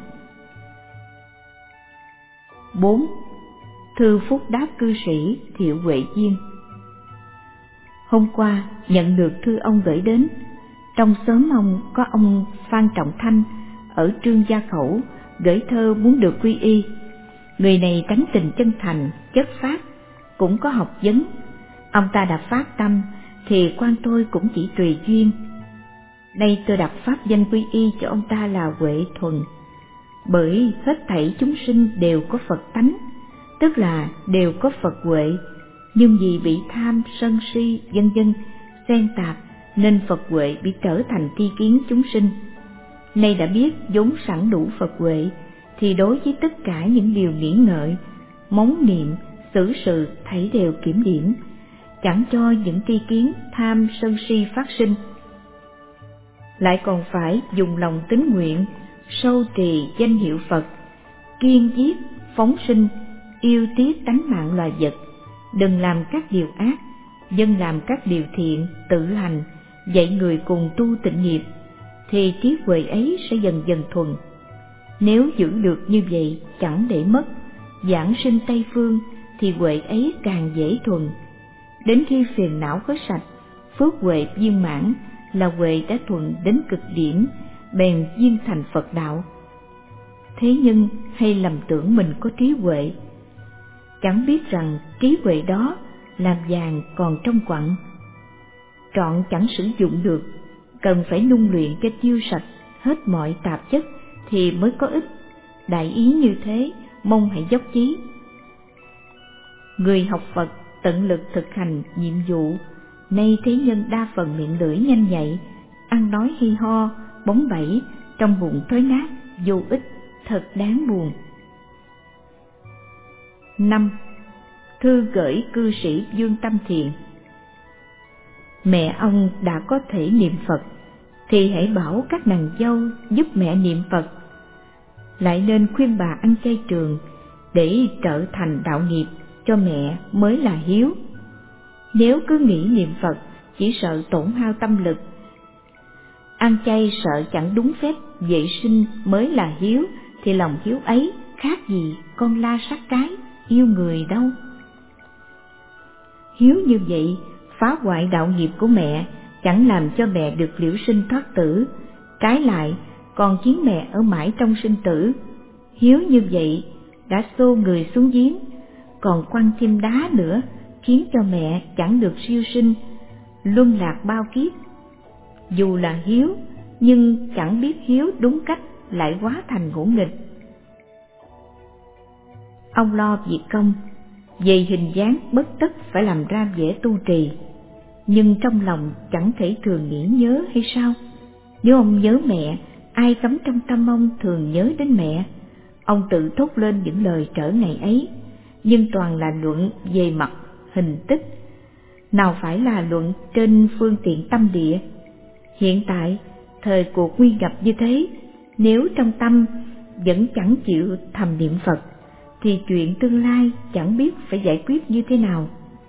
4. Thư phúc đáp cư sĩ Thiệu Huệ Diên. Hôm qua nhận được thư ông gửi đến. Trong xóm ông có ông Phan Trọng Thanh ở Trương Gia Khẩu gửi thơ muốn được quy y. Người này tánh tình chân thành, chất phác, cũng có học vấn. Ông ta đã phát tâm thì quan tôi cũng chỉ tùy duyên. Đây tôi đặt pháp danh quy y cho ông ta là Huệ Thuần, bởi hết thảy chúng sinh đều có Phật tánh, tức là đều có Phật huệ, nhưng vì bị tham, sân si, vân vân xen tạp nên Phật huệ bị trở thành tri kiến chúng sinh. Nay đã biết vốn sẵn đủ Phật huệ thì đối với tất cả những điều nghĩ ngợi, móng niệm, xử sự thảy đều kiểm điểm, chẳng cho những tri kiến tham sân si phát sinh. Lại còn phải dùng lòng tín nguyện, sâu trì danh hiệu Phật, kiên giết, phóng sinh, yêu tiếc tánh mạng loài vật, đừng làm các điều ác, dân làm các điều thiện, tự hành, dạy người cùng tu tịnh nghiệp, thì trí huệ ấy sẽ dần dần thuần. Nếu giữ được như vậy chẳng để mất, giảng sinh Tây Phương thì huệ ấy càng dễ thuần. Đến khi phiền não có sạch, phước huệ viên mãn là huệ đã thuần đến cực điểm, bèn viên thành Phật đạo. Thế nhưng hay lầm tưởng mình có trí huệ, chẳng biết rằng trí huệ đó làm vàng còn trong quặng, trọn chẳng sử dụng được, cần phải nung luyện cho tiêu sạch hết mọi tạp chất thì mới có ích. Đại ý như thế, mong hãy dốc chí. Người học Phật tận lực thực hành nhiệm vụ, nay thế nhân đa phần miệng lưỡi nhanh nhạy, ăn nói hi ho, bóng bẩy, trong bụng thối nát, vô ích, thật đáng buồn. 5. Thư gửi cư sĩ Dương Tâm Thiện. Mẹ ông đã có thể niệm Phật, thì hãy bảo các nàng dâu giúp mẹ niệm Phật. Lại nên khuyên bà ăn chay trường, để trở thành đạo nghiệp cho mẹ mới là hiếu. Nếu cứ nghĩ niệm Phật chỉ sợ tổn hao tâm lực, ăn chay sợ chẳng đúng phép vệ sinh mới là hiếu, thì lòng hiếu ấy khác gì con la sát cái yêu người đâu. Hiếu như vậy phá hoại đạo nghiệp của mẹ, chẳng làm cho mẹ được liễu sinh thoát tử, trái lại còn khiến mẹ ở mãi trong sinh tử. Hiếu như vậy đã xô người xuống giếng, còn quăng thêm đá nữa, khiến cho mẹ chẳng được siêu sinh, luân lạc bao kiếp. Dù là hiếu, nhưng chẳng biết hiếu đúng cách, lại hóa thành ngỗ nghịch. Ông lo việc công, về hình dáng bất tất phải làm ra vẻ tu trì, nhưng trong lòng chẳng thể thường nghĩ nhớ hay sao? Nếu ông nhớ mẹ, ai cấm trong tâm ông thường nhớ đến mẹ? Ông tự thốt lên những lời trở ngày ấy, nhưng toàn là luận về mặt hình tích, nào phải là luận trên phương tiện tâm địa. Hiện tại, thời cuộc nguy ngập như thế, nếu trong tâm vẫn chẳng chịu thầm niệm Phật, thì chuyện tương lai chẳng biết phải giải quyết như thế nào.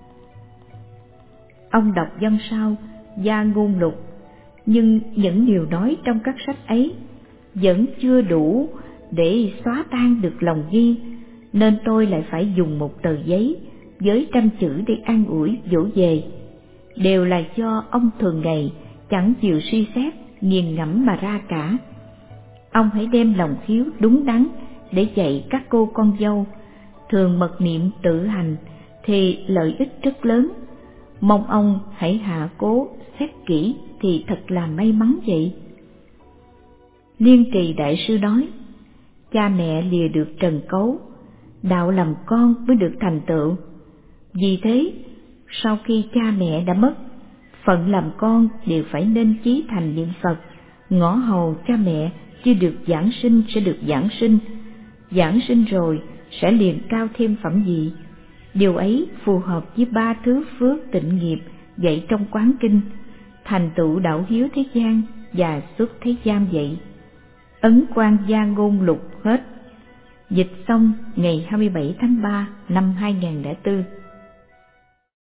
Ông đọc văn sao Gia Ngôn Lục, nhưng những điều nói trong các sách ấy vẫn chưa đủ để xóa tan được lòng ghi, nên tôi lại phải dùng một tờ giấy với trăm chữ để an ủi dỗ về. Đều là do ông thường ngày chẳng chịu suy xét, nghiền ngẫm mà ra cả. Ông hãy đem lòng hiếu đúng đắn để dạy các cô con dâu, thường mật niệm tự hành thì lợi ích rất lớn. Mong ông hãy hạ cố xét kỹ thì thật là may mắn vậy. Liên Trì Đại Sư nói, cha mẹ lìa được trần cấu, đạo làm con mới được thành tựu. Vì thế, sau khi cha mẹ đã mất, phận làm con đều phải nên chí thành niệm Phật, ngõ hầu cha mẹ chưa được giảng sinh sẽ được giảng sinh, giảng sinh rồi sẽ liền cao thêm phẩm vị. Điều ấy phù hợp với ba thứ phước tịnh nghiệp dạy trong Quán Kinh, thành tựu đạo hiếu thế gian và xuất thế gian vậy. Ấn Quang Gia Ngôn Lục hết. Dịch xong ngày 27 tháng 3 năm 2004.